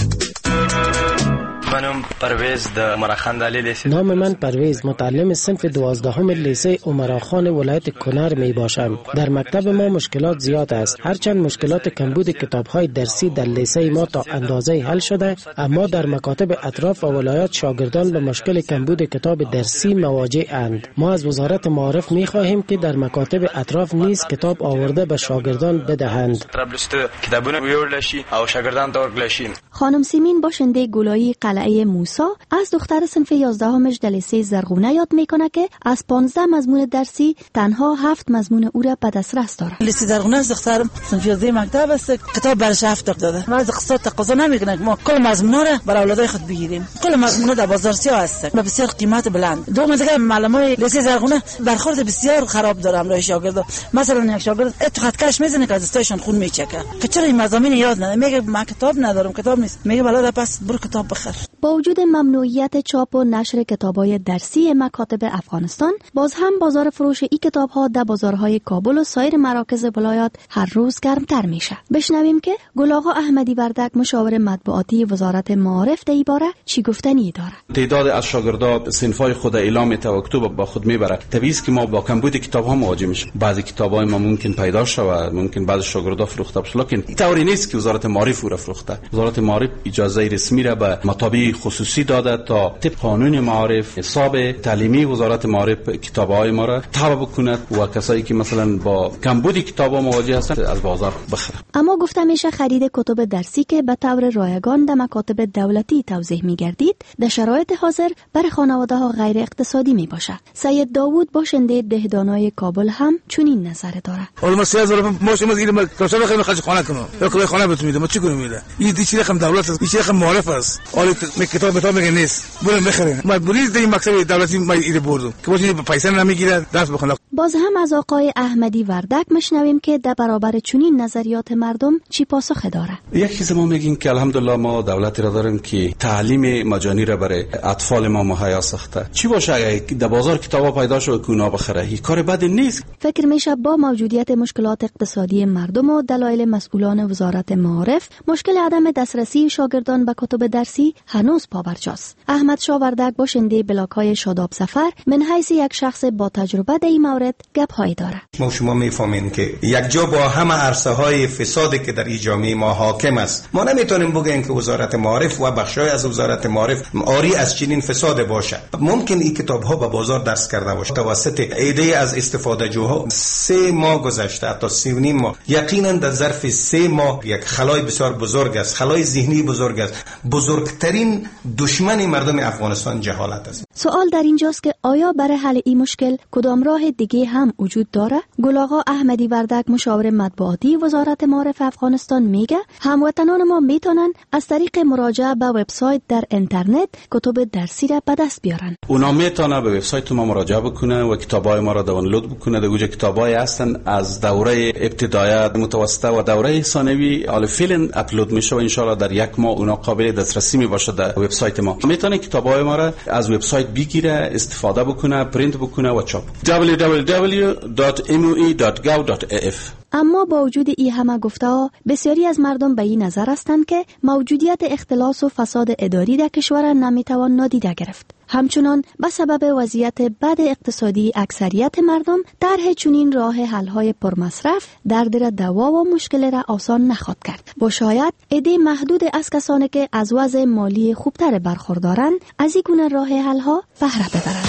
منم پرویز د مرخان علی لیسه. نام من پرویز، متعلم صنف دوازدهم لیسه عمر خان ولایت کنر می باشم. در مکتب ما مشکلات زیاد است. هرچند مشکلات کمبود کتاب‌های درسی در لیسه ما تا اندازه حل شده، اما در مکاتب اطراف و ولایات شاگردان به مشکل کمبود کتاب درسی مواجه اند. ما از وزارت معارف می خواهیم که در مکاتب اطراف نیز کتاب آورده به شاگردان بدهند. کتابونه ویورلشی او شاگردان دورگلشین. خانم سیمین باشنده گلایی قلعه موسی از دختر صنف یازدهمش در لیسه زرغونه یاد میکنه که از پانزده مضمون درسی تنها هفت مضمون او را به دسترس داره. لیسه زرغونه از دخترم صنف یازده مکتب است، کتاب برش هفت داده. ما از اقتصاد تقاضا نمیکنه که ما کل مضمونا را برای اولادای خود بگیریم. کل مضمونا در بازار سیاه است و بسیار قیمت بلند. دوم دیگه معلمای لیسه زرغونه برخورد بسیار خراب دارم برای شاگردا. مثلا یک شاگرد ات خط کش میزنه که از استایشون خون میچکه که چرا این مضامین یاد نداره. میگه من کتاب ندارم، کتاب نیست. میگه بالا پس برو کتاب بخر. با وجود ممنوعیت چاپ و نشر کتاب‌های درسی مکاتب افغانستان، باز هم بازار فروش این کتاب‌ها در بازارهای کابل و سایر مراکز ولایات هر روز گرمتر میشه. بشنویم که گل آقا احمدی وردک، مشاور مطبوعاتی وزارت معارف، در این باره چی گفتنی داره. تعداد از شاگردان صنف‌های خود اعلام توقع با خود میبره. طبیعی است که ما با کمبود کتاب‌ها مواجه میشیم. بعضی کتاب‌های ما ممکن پیدا شود، ممکن بعضی شاگردان فروخته بشه، لکن طوری نیست که وزارت معارف او فروخته. وزارت معارف اجازه رسمی را به مطابع خصوصی داده تا طبق قانون معارف حساب تعلیمی وزارت معارف کتاب‌های ما را تابع بکند و کسایی که مثلا با کمبود کتاب‌ها مواجه هستند از بازار بخره. اما گفته میشه خرید کتب درسی که به طور رایگان در مکاتب دولتی توزیع می‌گردید، در شرایط حاضر برای خانواده‌ها غیر اقتصادی میباشه. سید داوود باشنده دهدانای کابل هم چنین نظر داره. حالا ما سه هزار ما شما میگیم کاسه بخیر خرج خانه کنم یا کلاه خانه بهت میده، ما چی کنیم میده؟ این چیزی رقم دولت است، این چیزی رقم معارف است. حالا کتاب بتا میگه نیست، برو بخره. ما بریز در این مکتب دولتی ما ایده بردم که واسه پیسه نمیگیره دست بخونه. باز هم از آقای احمدی وردک مشنویم که در برابر چنین نظریات مردم چی پاسخ داره. یک چیز ما میگیم که الحمدلله ما دولتی را داریم که تعلیم مجانی را برای اطفال ما مهیا ساخته. چی باشه اگه در بازار کتابا پیدا شد که اونا بخره، این کار بد نیست. فکر میشه با موجودیت مشکلات اقتصادی مردم و دلایل مسئولان وزارت معارف، مشکل عدم دسترسی شاگردان به کتب درسی هنوز پابرجاست. احمد شاه وردک باشنده بلاک‌های شاداب سفر من حیث یک شخص با تجربه در این مورد گپ‌هایی داره. ما شما میفهمین که یک جا با همه عرصه‌های فسادی که در این جامعه ما حاکم است، ما نمیتونیم بگیم که وزارت معارف و بخشای از وزارت معارف آری از چنین فساد باشه. ممکن این کتاب‌ها به بازار دست کرده باشه توسط ایده از استفاده جوها. سه ماه گذشته، تا سی و نیم ماه، یقینا در ظرف سه ماه یک خلای بسیار بزرگ است، خلای ذهنی بزرگ است. بزرگترین دشمن مردم افغانستان جهالت است. سوال در اینجاست که آیا برای حل این مشکل کدام راه دیگه هم وجود داره؟ گل آقا احمدی وردک، مشاور مطبوعاتی وزارت معارف افغانستان، میگه هموطنان ما میتونن از طریق مراجعه به وبسایت در اینترنت کتب درسی را به دست بیارن. اونا میتونه به وبسایت ما مراجعه بکنه و کتابای ما را دانلود بکنه. در اونجا کتابای هستن از دوره ابتدایی، متوسطه و دوره ثانوی آل فعلا اپلود میشه و ان شاء الله در یک ماه اونا قابل دسترسی میباشه در وبسایت ما. میتونه کتابای ما را از وبسایت بگیره، استفاده بکنه، پرینت بکنه و چاپ. دبلیو دبلیو دبلیو دات ام او ای دات گاو دات ای اف. اما با وجود این همه گفته‌ها، بسیاری از مردم به این نظر هستند که موجودیت اختلاس و فساد اداری در کشور نمیتوان نادیده گرفت. همچنان به سبب وضعیت بد اقتصادی اکثریت مردم طرح چنین راه حل‌های پرمصرف درد را دوا و مشکل را آسان نخواهد کرد. و شاید عده محدود از کسانی که از وضع مالی خوبتر برخوردارند از این گونه راه حل‌ها بهره ببرند.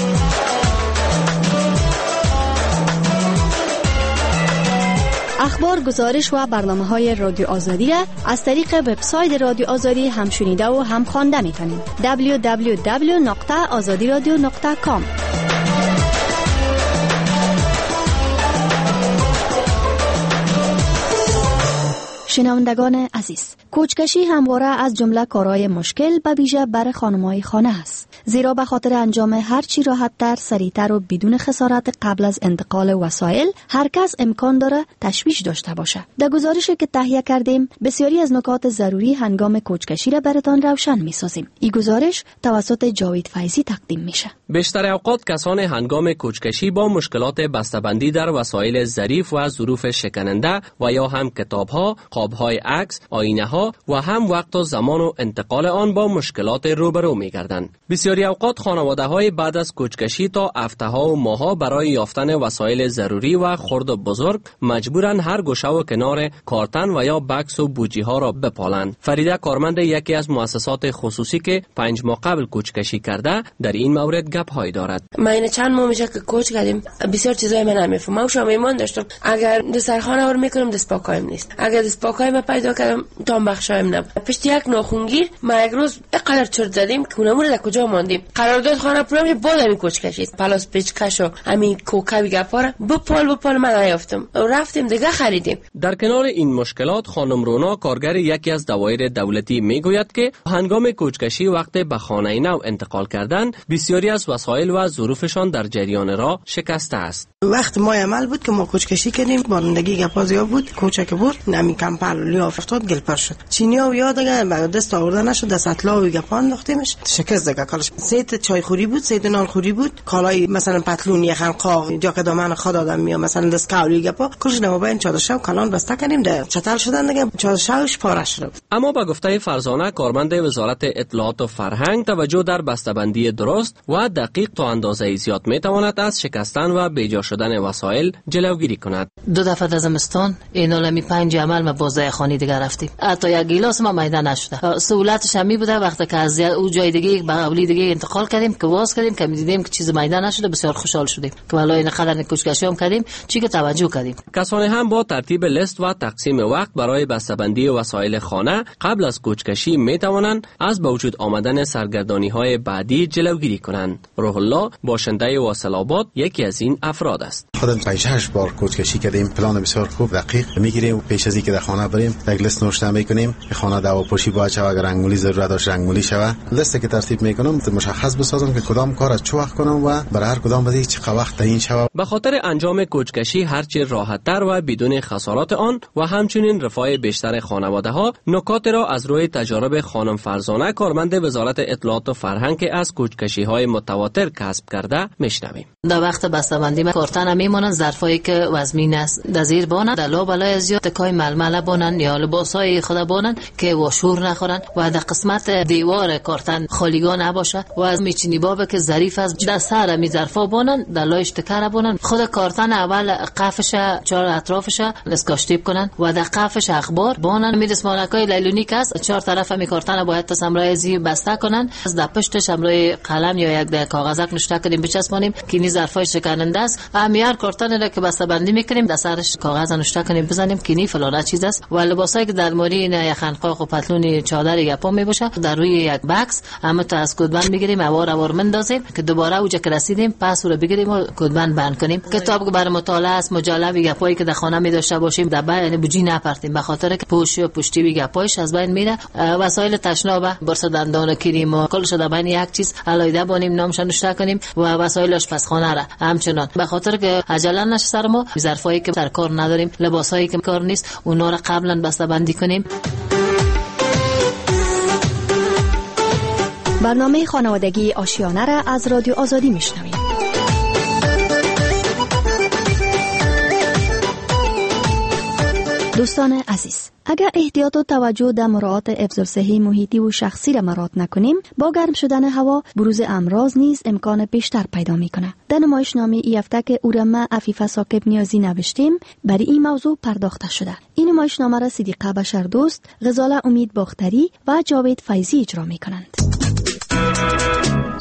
اخبار، گزارش و برنامه‌های رادیو آزادی را از طریق وبسایت رادیو آزادی هم شنیده و هم خوانده می‌تونید. دبلیو دبلیو دبلیو دات آزادی رادیو دات کام. شنوندگان عزیز، کوچکشی همواره از جمله کارهای مشکل به ویژه برای خانم‌های خانه است، زیرا به خاطر انجام هر چی راحت‌تر، سریعتر و بدون خسارت قبل از انتقال وسایل هر کس امکان داره تشویش داشته باشه. در گزارشی که تهیه کردیم بسیاری از نکات ضروری هنگام کوچکشی را براتان روشن می‌سازیم. این گزارش توسط جاوید فیضی تقدیم میشه. بیشتر اوقات کسان هنگام کوچکشی با مشکلات بسته‌بندی در وسایل ظریف و ظروف شکننده و یا هم کتاب‌ها، قاب‌های عکس، آینه‌ها و هم وقت و زمان و انتقال آن با مشکلات روبرو می‌گردند. بسیاری اوقات خانواده‌های بعد از کوچکشی تا هفته‌ها و ماه‌ها برای یافتن وسایل ضروری و خرد و بزرگ مجبورند هر گوشه و کنار کارتن و یا بکس و بوجی‌ها را بپالند. فریده کارمند یکی از مؤسسات خصوصی که پنج ماه قبل کوچکشی کرده در این مورد گپ‌هایی دارد. ما این چند ماه میشه که کوچ کردیم، بسیار چیزای من نمیفهمم. ما شما ایمان داشتم اگر دسترخوان آور میکنم دست پاکایم نیست، اگر دست پاکایم ما پیدا کردم تام بخشایم نم. پشت یک ناخونگیر ما یک روز اینقدر چرت زدیم که اونمون در کجا ماندیم. قرارداد خانه پرام بعد همین کوچ کشید، پلاس پیچکش و همین کوکاوی گپارا بپال بپال من نیافتم، رفتیم دیگه خریدیم. در کنار این مشکلات خانم رونا کارگر یکی از دوایر دولتی میگوید که هنگام کوچکشی وقت به خانه نو انتقال کردن بسیاری از وسایل و ظروفشان در جریان راه شکسته است. وقت ما عمل بود که ما کوچکشی کردیم، بارندگی گپازیا بود، کوچک بود، نمی کمپل لیا افتاد گلپر شد. چینیا و یاد اگر به دست آورده نشد، دست اطلاع و گپان انداختیمش، شکست دیگه کارش. سیت چای خوری بود، سیت نان خوری بود، کالای مثلا پتلون یخن قاق جا که دامن خود آدم میام مثلا دست کاولی گپا کلش نمو بین چادرشو کلان بسته کردیم، در چتل شدن دیگه چادرشوش پاره شد. اما با گفته فرزانه کارمند وزارت اطلاعات و فرهنگ توجه در بسته‌بندی درست و دقیق تا اندازه زیاد میتواند از شکستن و بیجا شدن وسایل جلوگیری کند. دو دفعه در زمستان این علمی پنج عمل ما بازه خانی دیگه رفتیم، حتی یک گیلاس ما میدان نشده. سهولتش همی بوده وقتی که از او جای دیگه به قبلی دیگه انتقال کردیم که واس کردیم که دیدیم که چیز میدان نشده، بسیار خوشحال شدیم که والا این قدر کوچکشی هم کردیم چی که توجه کردیم. کسان هم با ترتیب لیست و تقسیم وقت برای بسته‌بندی وسایل خانه قبل از کوچکشی میتوانند از به وجود آمدن سرگردانی‌های بعدی جلوگیری کنند. روح الله باشنده واصل آباد یکی از این افراد است. خودم پنج هشت بار کوچکشی کردیم، پلان بسیار خوب دقیق میگیریم، پیش از اینکه در خانه بریم یک لیست نوشته میکنیم که خانه دواپوشی باید شود، اگر رنگولی ضرورت داشت رنگولی شود. لیستی که ترتیب میکنم مشخص بسازم که کدام کار از چه وقت کنم و برای هر کدام بدی چه وقت تعیین شود. به خاطر انجام کوچکشی هرچه راحت‌تر و بدون خسارات آن و همچنین رفاه بیشتر خانواده‌ها، نکات را از روی تجارب خانم فرزانه کارمند وزارت اطلاعات و فرهنگ که از کوچکشی‌های متواتر کسب کرده میشنویم. در وقت بسته‌بندی کارتن میمونن ظرفایی که وزمین است در زیر بانن، در لا بلای زیاد تکای ململ بانن یا لباسای خود بانن که واشور نخورن و در قسمت دیوار کارتن خالیگاه نباشه و از میچینی باب که ظریف از در سر می ظرفا بانن، در لایش تکر بانن. خود کارتن اول قفش چهار اطرافش اسکاشتیپ کنن و در قفش اخبار بانن. می دسمالکای لیلونیک است، چهار طرف می کارتن باید تسمرای زی بسته کنن، از در پشتش امروی قلم یا یک کاغذک نوشته کنیم بچسبونیم که نی ظرفای شکننده است. امیار کارتن را که بسته بندی میکنیم در سرش کاغذ نوشته کنیم بزنیم که نی فلان چیز است. و لباسایی که در موری نه یخنقاق و پتلون چادر یپا می باشه در روی یک بکس اما تا از کدبند میگیریم اوار اوار مندازیم که دوباره اوجا که رسیدیم پس رو بگیریم و کدبند بند کنیم. کتاب که برای مطالعه است، مجله گپایی که در خانه می داشته باشیم در بین بوجی نپرتیم به خاطر که پوشی و پشتی گپایش از بین میره. وسایل تشناب برس دندان و کریم و کلش در بین یک چیز علایده بانیم نامش نوشته کنیم و وسایل آشپزخانه را همچنان به خاطر که عجله نشه سر ما ظرفایی که سر کار نداریم، لباسایی که کار نیست اونا را قبلا بسته بندی کنیم. برنامه خانوادگی آشیانه را از رادیو آزادی میشنوید. دوستان عزیز، اگر احتیاط و توجه در مراعات حفظ صحی محیطی و شخصی را مراعات نکنیم، با گرم شدن هوا بروز امراض نیز امکان بیشتر پیدا میکنه. در نمایشنامه ای هفته که او را ما عفیفه ثاقب نیازی نوشتیم برای این موضوع پرداخته شده. این نمایشنامه را صدیقه بشردوست، غزاله امید باختری و جاوید فیضی اجرا میکنند.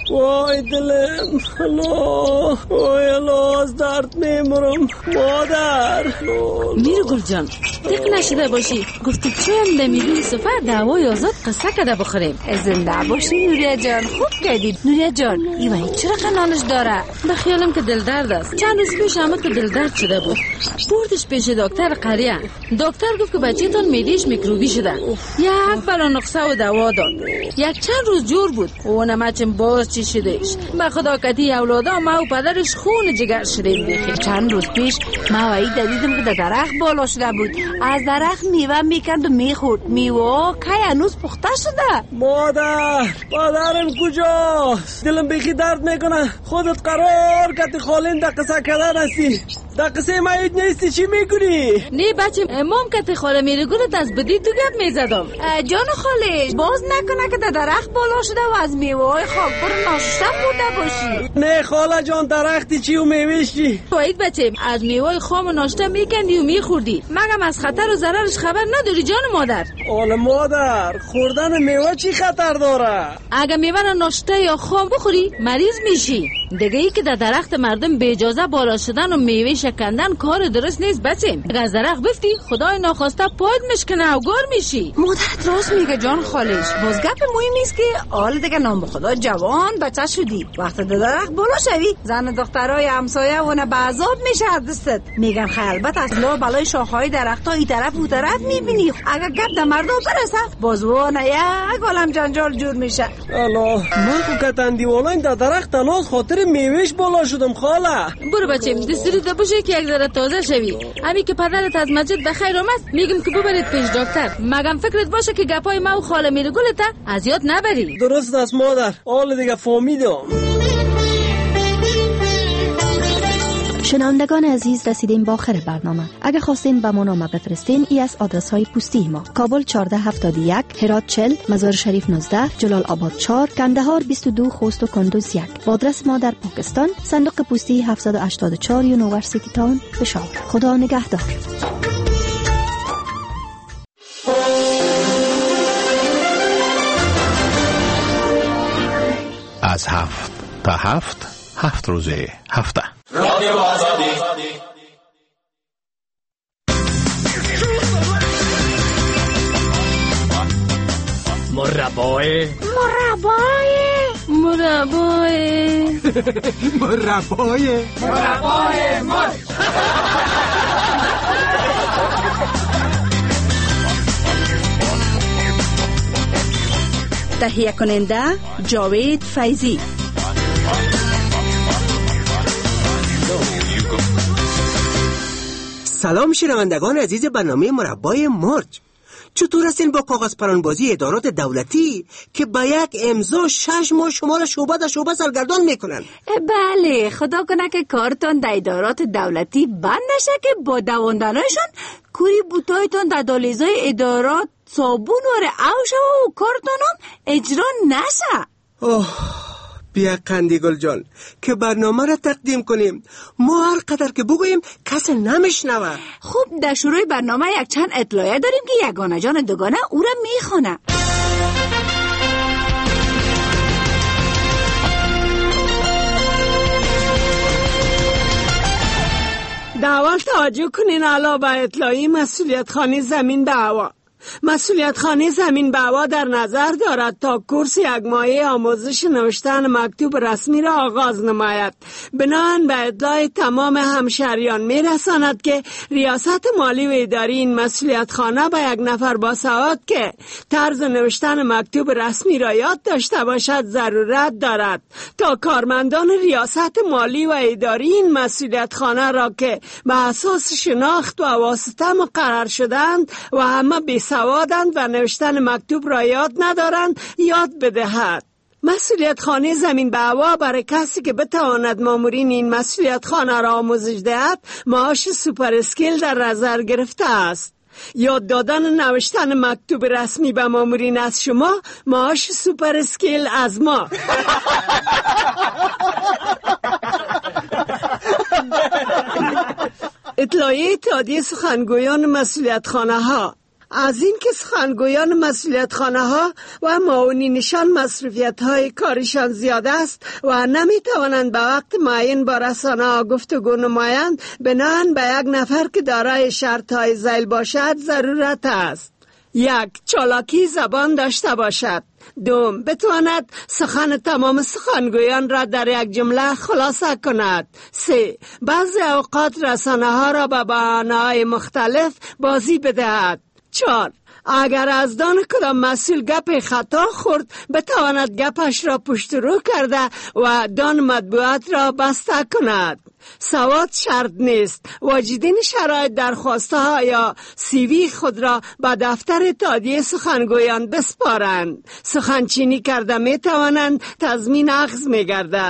وای دلم، الله، وای الله، از درد میمرم مادر. میرو گل جان، دق نشده باشی، گفتی چند میلیون سفر دعوای آزاد قصه کده بخوریم. زنده باشی نوریه جان، خوب کردید. نوریه جان ایوانی چرا قنانش داره؟ بخیالم که دل درد است. چند روز پیش همه که دل درد شده بود، بردش پیش دکتر قریه. دکتر گفت که بچه تان میدیش میکروبی شده. یک بلا نقصه و دوا داد. یک چند روز جور بود و نمچم باز چی شدهش. به خدا کتی اولادا ما و پدرش خون جگر شدیم بیخی. چند روز پیش ما و ای دیدم که درخت بالا شده بود، از درخت میوه میکند و میخورد. میوه که هنوز پخته شده. مادر، مادرم کجاست؟ دلم بیخی درد میکنه. خودت قرار کتی خالین در قصه کردن هستی، در قصه ما اید نیستی، چی میکنی؟ نه بچه، امام کتی خاله میره گلت از بدی تو گپ میزدم. جان خاله باز نکنه که در درخت بالا شده و از میوه های خاکبر ناشسته بوده باشی. نه خاله جان، درختی چی و میوهش چی؟ باید بچه، از میوه خام و ناشته میکندی و میخوردی، مگم از خطر و ضررش خبر نداری جان مادر؟ آله مادر، خوردن میوه چی خطر داره؟ اگه میوه را ناشته یا خام بخوری مریض میشی. دیگه ای که در درخت مردم به اجازه بالا شدن و میوه شکندن کار درست نیست بچه. اگه از درخت بفتی خدای ناخواسته پاید مشکنه و گار میشی. مادرت راست میگه جان خالش. باز گپ مهم نیست که حال دیگه نام خدا جوان بچه شدی، وقت در درخت بالا شوی زن دخترای همسایه و نه بعضاب میشه دستت. میگن خلبت از لا بالای شاخهای درخت ها ای طرف و طرف میبینی. اگه گپ در مردم برسه باز و نه یک عالم جنجال جور میشه. الله، من خو کتندی والاین در درخت تناز خاطر میوهش بالا شدم خاله. برو بچه، دستوری تا باشه که یک ذره تازه شوی. همین که پدرت از مسجد بخیر آمد میگم که ببرید پیش دکتر. مگم فکرت باشه که گپای ما و خاله میره گلت از یاد نبری. درست است مادر، حال دیگه فهمیدم. شنوندگان عزیز، رسیدیم با آخر برنامه. اگر خواستین به ما نامه بفرستین، ای از آدرس های پستی ما: کابل چهارده هفتاد و یک، هرات چهل، مزار شریف نوزده، جلال آباد چهار، کندهار بیست و دو، خوست و کندوز یک. و آدرس ما در پاکستان: صندوق پستی هفتصد و هشتاد و چهار، یونیورسیتی تاون، پشاور. خدا نگهدار. از هفت تا هفت، هفت روزه هفته. رادیو آزادی. مربای مربای مربای مربای مربای مرد. تهیه کننده جاوید فیضی. سلام شنوندگان عزیز برنامه مربای مرج. چطور هستین با کاغذ پرانبازی ادارات دولتی که با یک امضا شش ماه شما را شعبه در شعبه سرگردان میکنن؟ بله، خدا کنه که کارتون در ادارات دولتی بند نشه که با دواندنایشون کوری بوتایتون در دالیزای ادارات صابون وره اوشه و کارتون هم اجرا نشه. اوه بیا قندی گل جان که برنامه را تقدیم کنیم. ما هر قدر که بگوییم کسی نمیشنوه. خب در شروع برنامه یک چند اطلاعیه داریم که یگانه جان دوگانه او را میخونه. دعوت توجه کنین علا به اطلاعی مسئولیت خانه زمین به هوا. مسئولیت خانه زمین به هوا در نظر دارد تا کورس یک ماهه آموزش نوشتن مکتوب رسمی را آغاز نماید. بناهن به اطلاع تمام همشهریان می رساند که ریاست مالی و اداری این مسئولیت خانه به یک نفر با سواد که طرز نوشتن مکتوب رسمی را یاد داشته باشد ضرورت دارد تا کارمندان ریاست مالی و اداری این مسئولیت خانه را که به اساس شناخت و واسطه مقرر شدند و همه بی سوادند و نوشتن مکتوب را یاد ندارند یاد بدهد. مسئولیت خانه زمین به هوا برای کسی که بتواند مامورین این مسئولیت خانه را آموزش دهد معاش سوپر اسکیل در نظر گرفته است. یاد دادن نوشتن مکتوب رسمی به مامورین از شما معاش سوپر اسکیل از ما. اطلاعیه اتحادیه سخنگویان مسئولیت خانه ها: از این که سخنگویان مسئولیت خانه ها و معاونینشان مصروفیت های کارشان زیاد است و نمی توانند به وقت معین با رسانه ها گفتگو نمایند، بناهن به یک نفر که دارای شرط های ذیل باشد ضرورت است. یک، چالاکی زبان داشته باشد. دوم، بتواند سخن تمام سخنگویان را در یک جمله خلاصه کند. سه، بعضی اوقات رسانه ها را به بهانه‌های مختلف بازی بدهد. چهار، اگر از دان کدام مسئول گپ خطا خورد بتواند گپش را پشت رو کرده و دان مطبوعات را بسته کند. سواد شرط نیست. واجدین شرایط درخواسته ها یا سیوی خود را به دفتر تادیه سخنگویان بسپارند. سخنچینی کرده می توانند تضمین اخذ می گردد.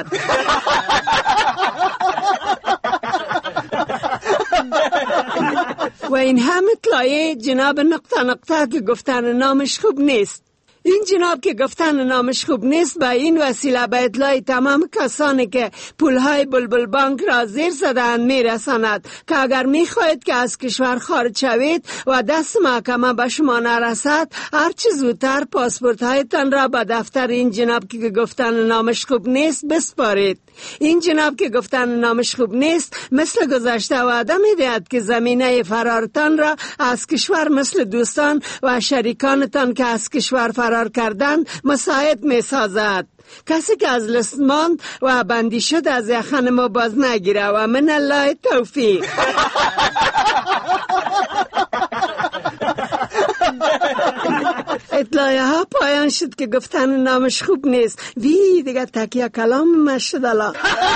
و این هم اطلاعیه جناب نقطه نقطه که گفتن نامش خوب نیست. این جناب که گفتن نامش خوب نیست به این وسیله به اطلاع تمام کسانی که پولهای بلبل بانک را زیر زدن می رساند که اگر می خواهید که از کشور خارج شوید و دست محکمه به شما نرسد، هرچی زودتر پاسپورت هایتان را به دفتر این جناب که گفتن نامش خوب نیست بسپارید. این جناب که گفتن نامش خوب نیست مثل گذشته وعده می دهد که زمینه فرارتان را از کشور مثل دوستان و شریکانتان که از کشور فرار کردند مساعد می سازد. کسی که از لست ماند و بندی شد از یخن ما باز نگیره و من الله توفیق. اطلاعیه ها پایان شد که گفتن نامش خوب نیست. وی دیگه تکیه کلام مشد الله.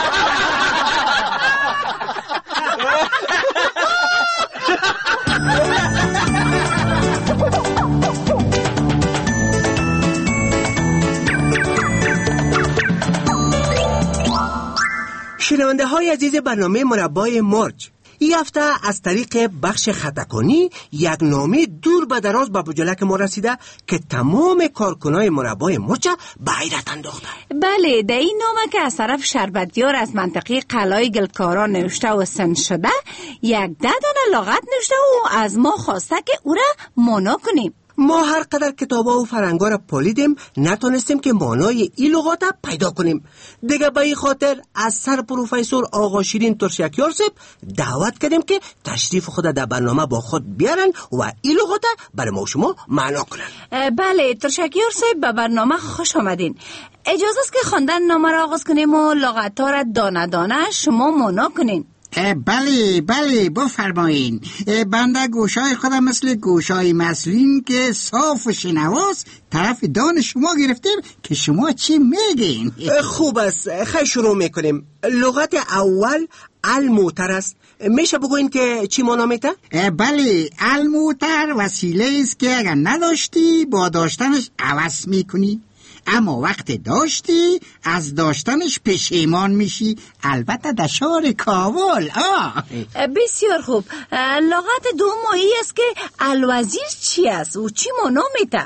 شنونده های عزیز برنامه مربای مرج، این هفته از طریق بخش خطاکنی یک نامه دور به دراز به بجلک ما رسیده که تمام کارکنای مربای مرج به حیرت انداخته. بله، در این نامه که از طرف شربتیار از منطقه قلای گلکاران نوشته و سند شده، یک ده دانه لغت نوشته و از ما خواسته که او را مانا کنیم. ما هر قدر کتابا و فرنگا را پالیدیم نتونستیم که مانای این لغات پیدا کنیم. دیگه به این خاطر از سر پروفسور آقا شیرین ترشیکیار صاحب دعوت کردیم که تشریف خود در برنامه با خود بیارن و این لغات برای ما شما معنا کنن. بله ترشیکیار صاحب، به برنامه خوش آمدین. اجازه است که خواندن نامه را آغاز کنیم و لغت ها را دانه دانه شما معنا کنین. بله بله بفرمایین. بنده گوشای خودم مثل گوشای مسلین که صاف و شنواست طرف دان شما گرفتیم که شما چی میگین. خوب است، خیلی شروع میکنیم. لغت اول الموتر است. میشه بگوین که چی معنا میده؟ بله، الموتر وسیله است که اگر نداشتی با داشتنش عوض میکنی، اما وقت داشتی از داشتنش پشیمان میشی، البته در شهر کابل. آه. بسیار خوب. لغت دومی است که الوزیر چی است و چی معنا میده؟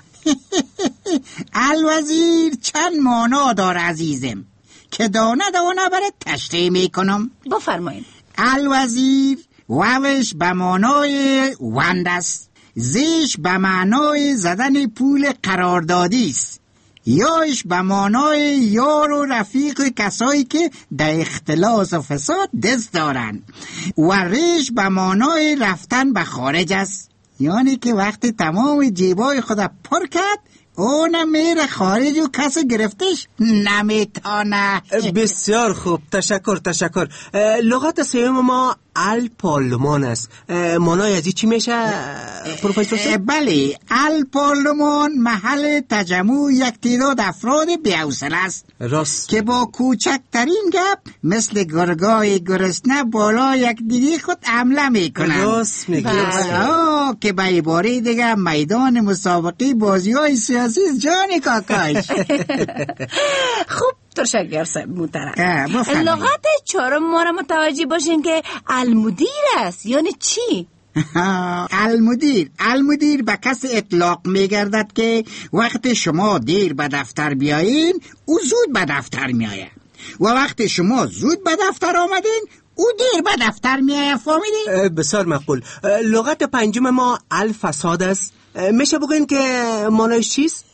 الوزیر چند معنا داره عزیزم که دانه دانه برای تشریح میکنم. بفرمایید. الوزیر واوش به معنای وند است، زیش به معنای زدن پول قراردادی است، یاش به معنای یار و رفیق کسایی که در اختلاس و فساد دست دارن، و ریش به معنای رفتن به خارج است، یعنی که وقتی تمام جیبای خود پر کرد اونم میره خارج و کسی گرفتش نمیتانه. بسیار خوب، تشکر تشکر. لغت سوم ما الپارلمان است. معنای از چی میشه پروفسور صاحب؟ بله، الپارلمان محل تجمع یک تعداد افراد بی‌حوصله است، راست، که با کوچکترین گپ مثل گرگای گرسنه بالا یک دیگه خود حمله میکنن. راست میگی. بله، که به عباره دیگه میدان مسابقه بازی‌های سیاسی جان کاکاش. خوب ترشیکیار صاحب محترم، بفرمایید. لغت چهارم ما را متوجه باشین که المدیر است. یعنی چی؟ المدیر المدیر به کسی اطلاق میگردد که وقت شما دیر به دفتر بیایین او زود به دفتر میآید و وقت شما زود به دفتر آمدین او دیر به دفتر میآید. فهمیدین؟ بسیار معقول. لغت پنجم ما الفساد است. میشه بگوین که مانایش چیست؟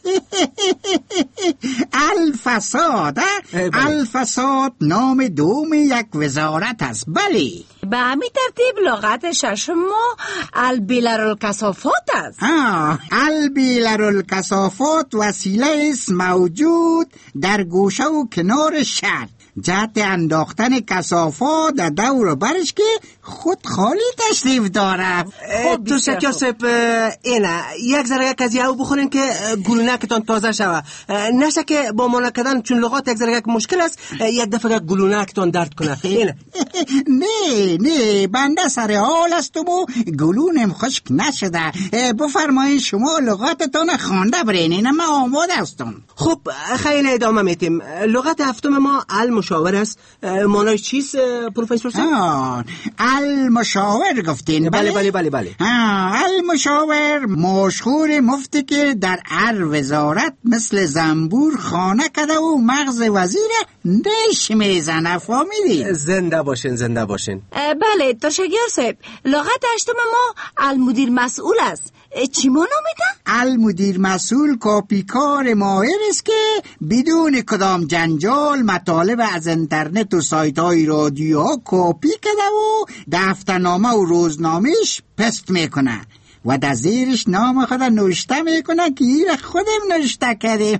الفساد. الفساد نام دوم یک وزارت است. بله، به همین ترتیب لغت ششم ما البیلرالکثافات است. ها، البیلرالکثافات وسیله است موجود در گوشه و کنار شهر جهت انداختن کثافات در دور برش که خود خالی تشریف داره. خب تو شکر سپ اینه یک ذره از یهو بخورین که گلونکتان تازه شوه، نشه که با مانا کردن چون لغات یک ذره مشکل است یک دفعه گلونکتان درد کنه. اینه نه نه بنده سر حال استم و گلونم خشک نشده. بفرمایید شما لغاتتان خوانده برین، اینه من آماده هستم. خب خیلی ادامه میتیم. لغت هفتم ما المشاور است. مانای چیست پروفسور صاحب؟ المشاور گفتین؟ بله بله بله بله. المشاور مشهور مفتی که در هر وزارت مثل زنبور خانه کده و مغز وزیر نش میزنه. فهمیدین؟ زنده باشین زنده باشین. بله تشکر صاحب. لغت هشتم ما المدیر مسئول است. چی ما نامیده؟ المدیر مسئول کاپیکار ماهر است که بدون کدام جنجال مطالب از اینترنت و سایت های رادیوها کاپی کده و دفترنامه و روزنامهش پست میکنه و در زیرش نام خود نوشته میکنه که این خودم نوشته کردیم.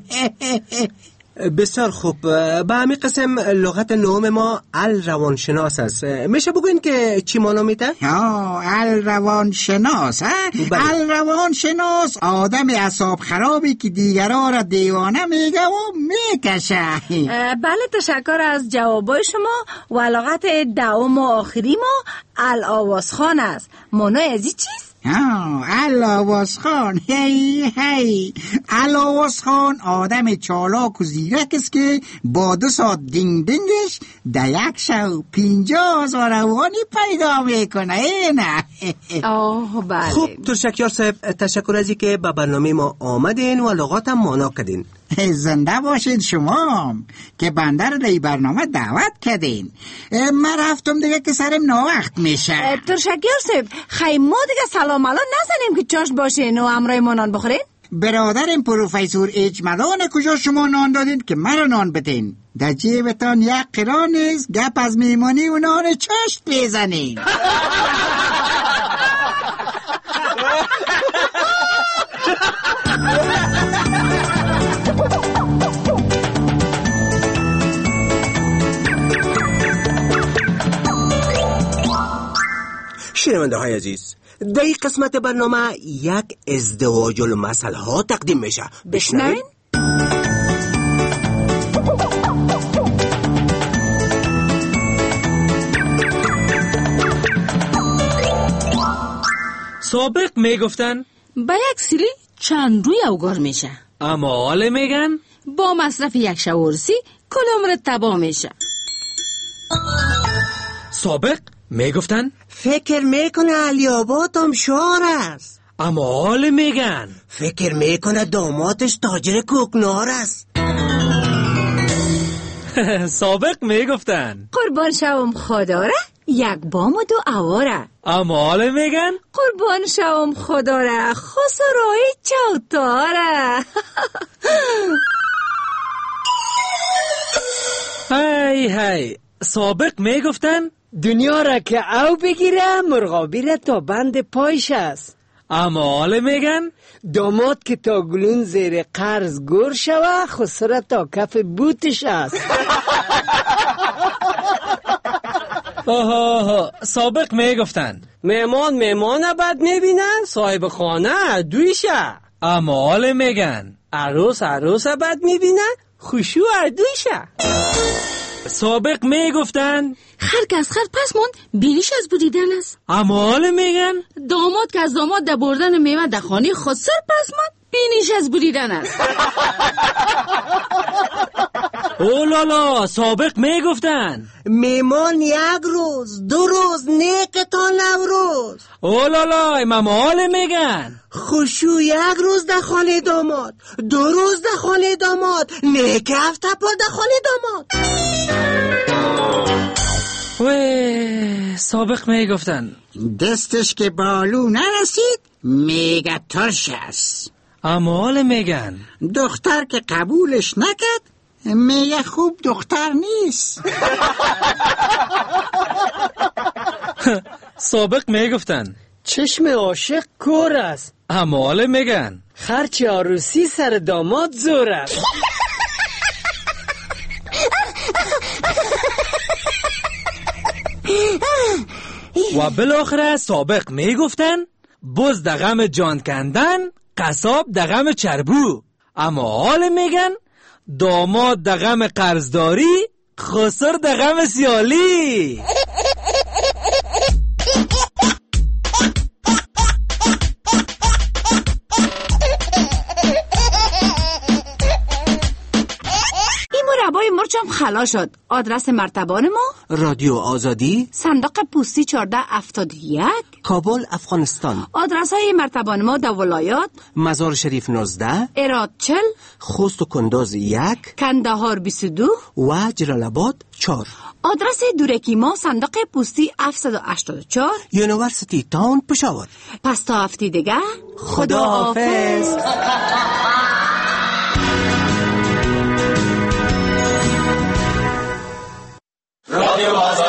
بسیار خوب. به همین قسم لغت نهم ما الروانشناس است. میشه بگوین که چی مانا میده؟ ها، الروانشناس. الروانشناس آدم اعصاب خرابی که دیگرها را دیوانه میگه و میکشه. بله تشکر از جوابای شما. و لغت دوم و آخری ما الآوازخان است. مانای ازی چیست؟ ها، الآوازخان. هی هی الآوازخان آدم چالاک و زیرک است که با دو ساعت دینگ دینگش در یک شو پینجا هزار روانی پیدا میکنه. اینه آه بله. خوب تشکر صاحب. تشکر ازی که به برنامه ما آمدین و لغاتم مانا کردین. زنده باشید شما که بنده رو در برنامه دعوت کردین. من رفتم دیگه که سرم ناوقت میشه. تشکر صاحب. خیلی ما دیگه سلام الان نزنیم که چاشت باشین و امرای ما نان بخورین. برادرم پروفسور اجملان کجا شما نان دادین که مرا نان بدین؟ در جیبتان یک قران نیست گپ از میمانی و نان چاشت بزنین. شنونده های عزیز، در این قسمت برنامه یک ازدواج المثل ها تقدیم میشه. بشنوین. سابق میگفتن با یک سیلی چند روی اوگار میشه، اما حال میگن با مصرف یک شورسی کل عمرت تباه میشه. سابق میگفتن فکر میکنه علی آباد هم شعر است، اما حال میگن فکر میکنه دامادش تاجر کوکنار است. سابق میگفتن قربان شوم خدا را یک بام و دو اواره، اما حال میگن قربان شوم خدا را خسروی چوتاره. هی هی. سابق میگفتن دنیا را که او بگیره مرغابی را تا بند پایش است، اما حال میگن داماد که تا گلون زیر قرض گور شوه خسره تا کف بوتش است. آها. سابق میگفتن مهمان مهمان بد میبینه صاحب خانه دویشه، اما حال میگن عروس عروس بد میبینه خوشو دویشه. سابق میگفتن خر از خر پس موند بینیش از بریدن است، اما حال میگن داماد که از داماد در بردن میوه در خانه خسر پس موند بینیش از بریدن است. اولالا. سابق میگفتن میمان یک روز دو روز نیک تا نوروز. اولالا. امام حال میگن خوشو یک روز در خانه داماد، دو روز در خانه داماد، نیک هفته پا در خانه داماد. وی سابق میگفتن دستش که بالو نرسید میگه ترش است. اما حال میگن دختر که قبولش نکرد میگه خوب دختر نیست. سابق میگفتن چشم عاشق کور است. اما حال میگن خرچ عروسی سر داماد زور است. و بالاخره سابق میگفتن بز در غم جان کندن، قصاب در غم چربو. اما حال میگن داماد در غم قرضداری، خسر در غم سیالی. مربای مرچم خلا شد. آدرس مرتبان ما رادیو آزادی، صندوق پستی چهارده هفتاد و یک، کابل، افغانستان. آدرس های مرتبان ما در ولایات مزار شریف نوزده، اراد چل، خوست و کندوز یک، کندهار بیست و دو و جلال آباد چهار. آدرس دورکی ما صندوق پستی هفتصد و هشتاد و چهار، یونیورسیتی تاون پشاور. پس تا هفته دیگه خدا حافظ. رادیو